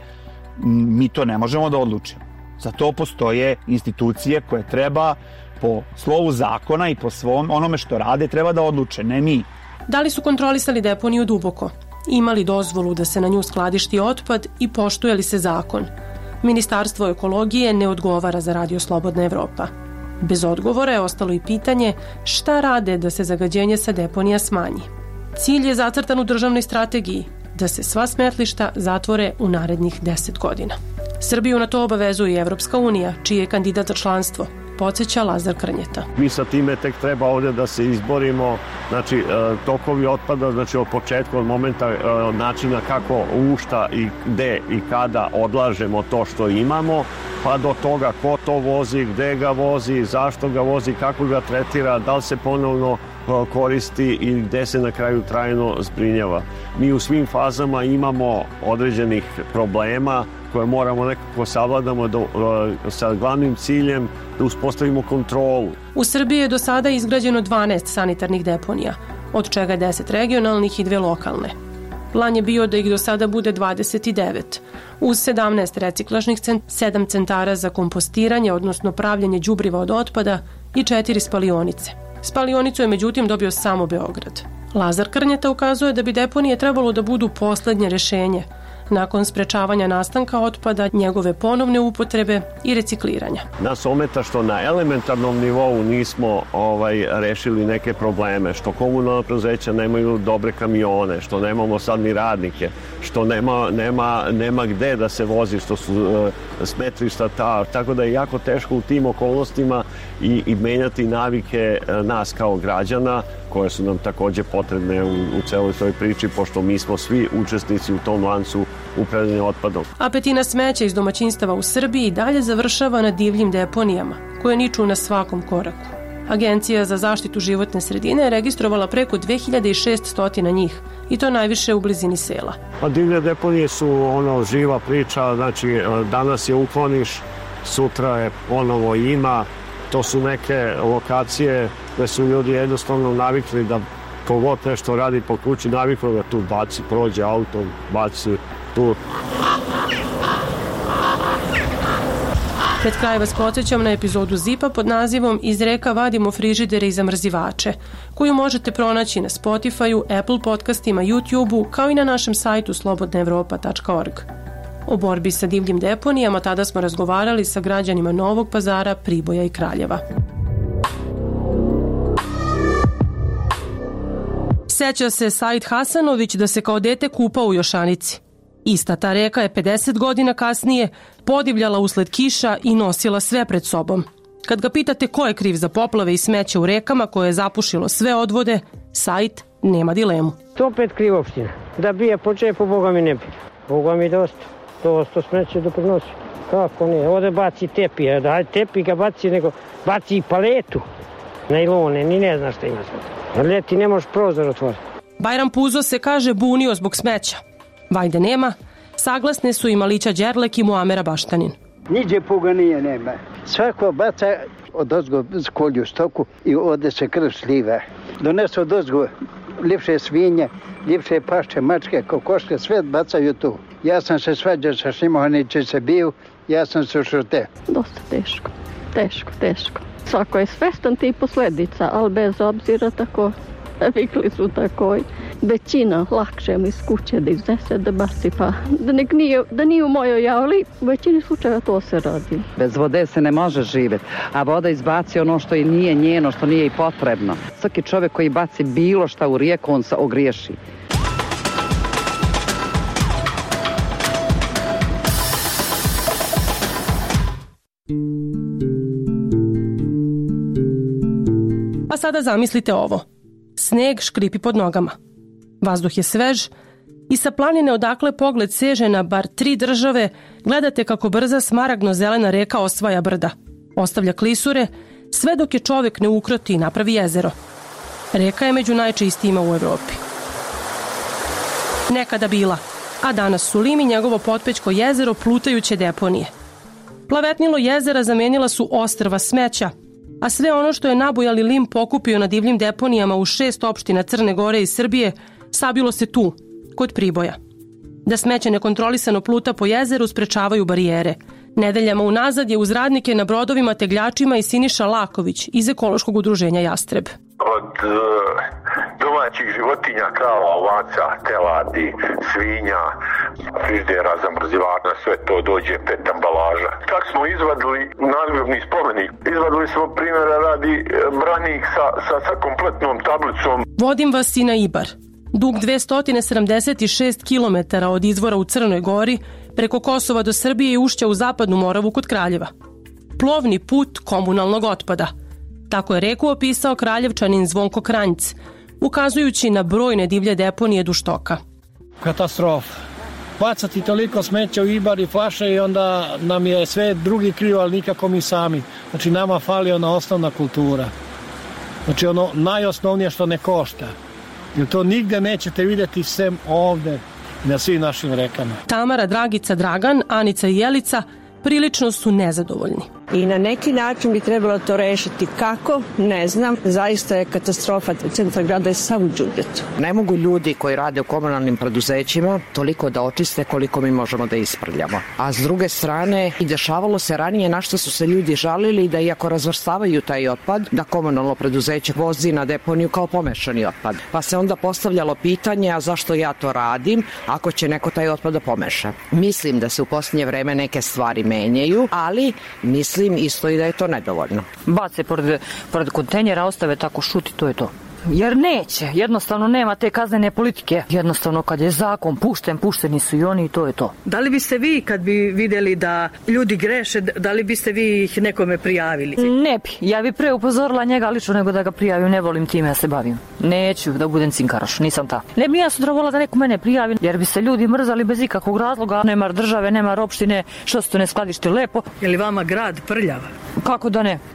[SPEAKER 10] mi to ne možemo da odlučimo. Za to postoje institucije koje treba po slovu zakona i po svom onome što rade treba da odluče, ne mi.
[SPEAKER 6] Da li su kontrolisali deponiju duboko? Imali dozvolu da se na nju skladišti otpad i poštuje li se zakon? Ministarstvo ekologije ne odgovara za Radio Slobodna Evropa. Bez odgovora je ostalo i pitanje šta rade da se zagađenje sa deponija smanji. Cilj je zacrtan u državnoj strategiji, da se sva smetlišta zatvore u narednih deset godina. Srbiju na to obavezuje i Evropska unija, čiji je kandidat za članstvo, podsjeća Lazar Krnjeta.
[SPEAKER 3] Mi sa time tek treba ovdje da se izborimo, znači tokovi otpada, znači od početka, od momenta načina kako, u šta i gde i kada odlažemo to što imamo, pa do toga ko to vozi, gde ga vozi, zašto ga vozi, kako ga tretira, da li se ponovno koristi i gde se na kraju trajno zbrinjava. Mi u svim fazama imamo određenih problema koje moramo nekako savladamo do, sa glavnim ciljem da uspostavimo kontrolu.
[SPEAKER 6] U Srbiji je do sada izgrađeno dvanaest sanitarnih deponija, od čega deset regionalnih i dve lokalne. Plan je bio da ih do sada bude dvadeset devet, uz sedamnaest reciklažnih, sedam centara za kompostiranje, odnosno pravljanje đubriva od otpada i četiri spalionice. Spalionicu je međutim dobio samo Beograd. Lazar Krnjeta ukazuje da bi deponije trebalo da budu poslednje rešenje, nakon sprečavanja nastanka otpada, njegove ponovne upotrebe i recikliranja.
[SPEAKER 3] Nas ometa što na elementarnom nivou nismo ovaj, rešili neke probleme, što komunalna preduzeća nemaju dobre kamione, što nemamo sad ni radnike, što nema, nema, nema gde da se vozi, što su uh, smetlišta ta, tako da je jako teško u tim okolnostima i, i menjati navike uh, nas kao građana, koje su nam takođe potrebne u, u celoj toj priči, pošto mi smo svi učesnici u tom lancu upravljanja otpadom.
[SPEAKER 6] A petina smeća iz domaćinstava u Srbiji dalje završava na divljim deponijama, koje niču na svakom koraku. Agencija za zaštitu životne sredine je registrovala preko dve hiljade šessto njih, i to najviše u blizini sela.
[SPEAKER 3] A divlje deponije su ono živa priča, znači danas je ukloniš, sutra je ponovo ima. To su neke lokacije gde su ljudi jednostavno navikli da kogod nešto radi po kući, navikli da tu baci, prođe auto, baci tu.
[SPEAKER 6] Pred kraj vas podsjećam na epizodu Zipa pod nazivom Iz reka vadimo frižidere i zamrzivače, koju možete pronaći na Spotify-u, Apple podcastima, YouTube-u, kao i na našem sajtu slobodna evropa tačka org. O borbi sa divljim deponijama tada smo razgovarali sa građanima Novog Pazara, Priboja i Kraljeva. Seća se Said Hasanović da se kao dete kupao u Jošanici. Ista ta reka je pedeset godina kasnije podivljala usled kiša i nosila sve pred sobom. Kad ga pitate ko je kriv za poplave i smeće u rekama koje je zapušilo sve odvode, Sajt nema dilemu.
[SPEAKER 11] To opet kriv opština. Da bije po džepu, Boga mi ne bi. Boga mi dosta. Dosta smeće doprinosi. Kako ne? Ovdje baci tepi. Daj tepi ga baci, nego baci i paletu. Najlone, ni ne zna šta ima sve. Ljeti ne možeš prozor otvoriti.
[SPEAKER 6] Bajram Puzo se, kaže, bunio zbog smeća. Vajde nema. Saglasne su i Malića Đerlek i Muamera Baštanin.
[SPEAKER 12] Niđe puga nije nema. Svako baca od ozgo kolju stoku i ode se krv sliva. Donesu od ozgo ljepše svinje, ljepše pašče, mačke, kokoške, sve bacaju tu. Ja sam se svađao sa Šimohaniće se bio, ja sam se šute.
[SPEAKER 13] Dosta teško, teško, teško. Svako je svestan tih posledica, ali bez obzira tako, vikli su tako. Većina lakše mi iz kuće da iznese, da baci, pa da, nek nije, da nije u mojoj javli, u većini slučajeva to se radi.
[SPEAKER 14] Bez vode se ne može živjeti, a voda izbaci ono što i nije njeno, što nije i potrebno. Svaki čovjek koji baci bilo šta u rijeku, on se ogriješi.
[SPEAKER 6] A sada zamislite ovo. Sneg škripi pod nogama. Vazduh je svež i sa planine odakle pogled seže na bar tri države gledate kako brza smaragno-zelena reka osvaja brda. Ostavlja klisure, sve dok je čovjek ne ukroti i napravi jezero. Reka je među najčistijima u Evropi. Nekada bila, a danas su Lim i njegovo potpećko jezero plutajuće deponije. Plavetnilo jezera zamenila su ostrva smeća, a sve ono što je nabujali Lim pokupio na divljim deponijama u šest opština Crne Gore i Srbije sabilo se tu, kod Priboja. Da smeće nekontrolisano pluta po jezeru sprečavaju barijere. Nedeljama unazad je uz radnike na brodovima tegljačima i Siniša Laković iz ekološkog udruženja Jastreb.
[SPEAKER 15] Od uh, domaćih životinja, krava, ovaca, teladi, svinja, friždera, zamrzivana, sve to dođe pet ambalaža. Tako smo izvadili nadgrobni spomenik. Izvadili smo primjera radi branik sa, sa, sa kompletnom tablicom.
[SPEAKER 6] Vodim vas i na Ibar. Dug dvesta sedamdeset šest kilometara od izvora u Crnoj Gori, preko Kosova do Srbije i ušća u zapadnu Moravu kod Kraljeva. Plovni put komunalnog otpada. Tako je reku opisao Kraljevčanin Zvonko Kranjc, ukazujući na brojne divlje deponije duž toka.
[SPEAKER 16] Katastrofa. Bacati toliko smeća u Ibar i flaše i onda nam je sve drugi krivo, ali nikako mi sami. Znači nama fali ona osnovna kultura. Znači ono najosnovnije što ne košta. Jer to nigde nećete vidjeti sem ovde na svim našim rekama.
[SPEAKER 6] Tamara, Dragica, Dragan, Anica i Jelica prilično su nezadovoljni.
[SPEAKER 17] I na neki način bi trebalo to rešiti. Kako? Ne znam. Zaista je katastrofa. Centar grada je sam u đubritu.
[SPEAKER 18] Ne mogu ljudi koji rade u komunalnim preduzećima toliko da očiste koliko mi možemo da isprljamo. A s druge strane, i dešavalo se ranije na što su se ljudi žalili da iako razvrstavaju taj otpad, da komunalno preduzeće vozi na deponiju kao pomešani otpad. Pa se onda postavljalo pitanje, a zašto ja to radim ako će neko taj otpad da pomeša? Mislim da se u posljednje vreme neke stvari menjaju, ali mislim isto i da je to nedovoljno.
[SPEAKER 29] Bace pored, pored kontejnera, ostave tako šuti, to je to. Jer neće, jednostavno nema te kaznene politike. Jednostavno kad je zakon pušten, pušteni su i oni i to je to.
[SPEAKER 17] Da li biste vi kad bi vidjeli da ljudi greše, da li biste vi ih nekome prijavili?
[SPEAKER 29] Ne bi, ja bi pre upozorila njega lično nego da ga prijavim, ne volim time ja se bavim. Neću da budem cinkaraš, nisam ta. Ne bi ja sutra volila da neko mene prijavi, jer bi se ljudi mrzali bez ikakvog razloga. Nema države, nema opštine, što se to ne skladišti lepo.
[SPEAKER 17] Je li vama grad prljav?
[SPEAKER 29] Kako da ne?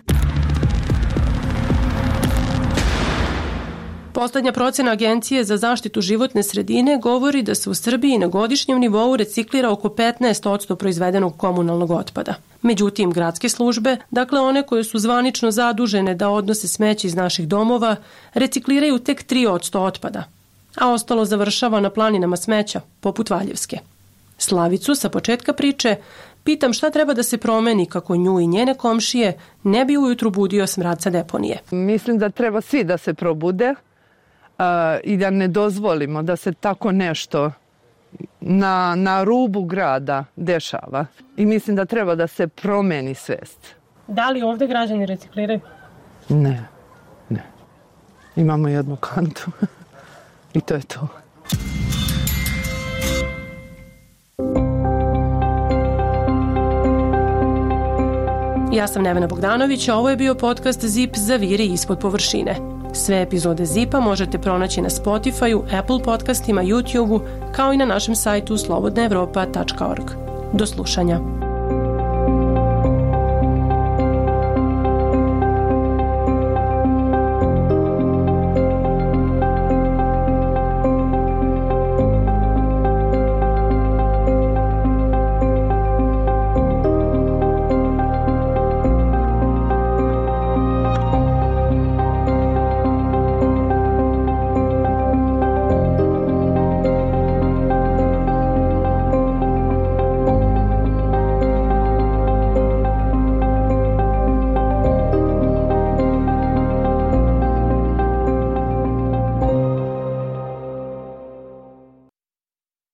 [SPEAKER 6] Poslednja procena Agencije za zaštitu životne sredine govori da se u Srbiji na godišnjem nivou reciklira oko petnaest posto proizvedenog komunalnog otpada. Međutim, gradske službe, dakle one koje su zvanično zadužene da odnose smeće iz naših domova, recikliraju tek tri posto otpada, a ostalo završava na planinama smeća, poput Valjevske. Slavicu sa početka priče pitam šta treba da se promeni kako nju i njene komšije ne bi ujutru budio smrad sa deponije.
[SPEAKER 4] Mislim da treba svi da se probude uh, i da ne dozvolimo da se tako nešto na, na rubu grada dešava. I mislim da treba da se promeni svest.
[SPEAKER 6] Da li ovde građani recikliraju?
[SPEAKER 4] Ne, ne. Imamo jednu kantu i to je to.
[SPEAKER 6] Ja sam Nevena Bogdanović, a ovo je bio podcast Zip za viri ispod površine. Sve epizode Zipa možete pronaći na Spotify-u, Apple podcastima, YouTube-u, kao i na našem sajtu slobodna evropa tačka org. Do slušanja.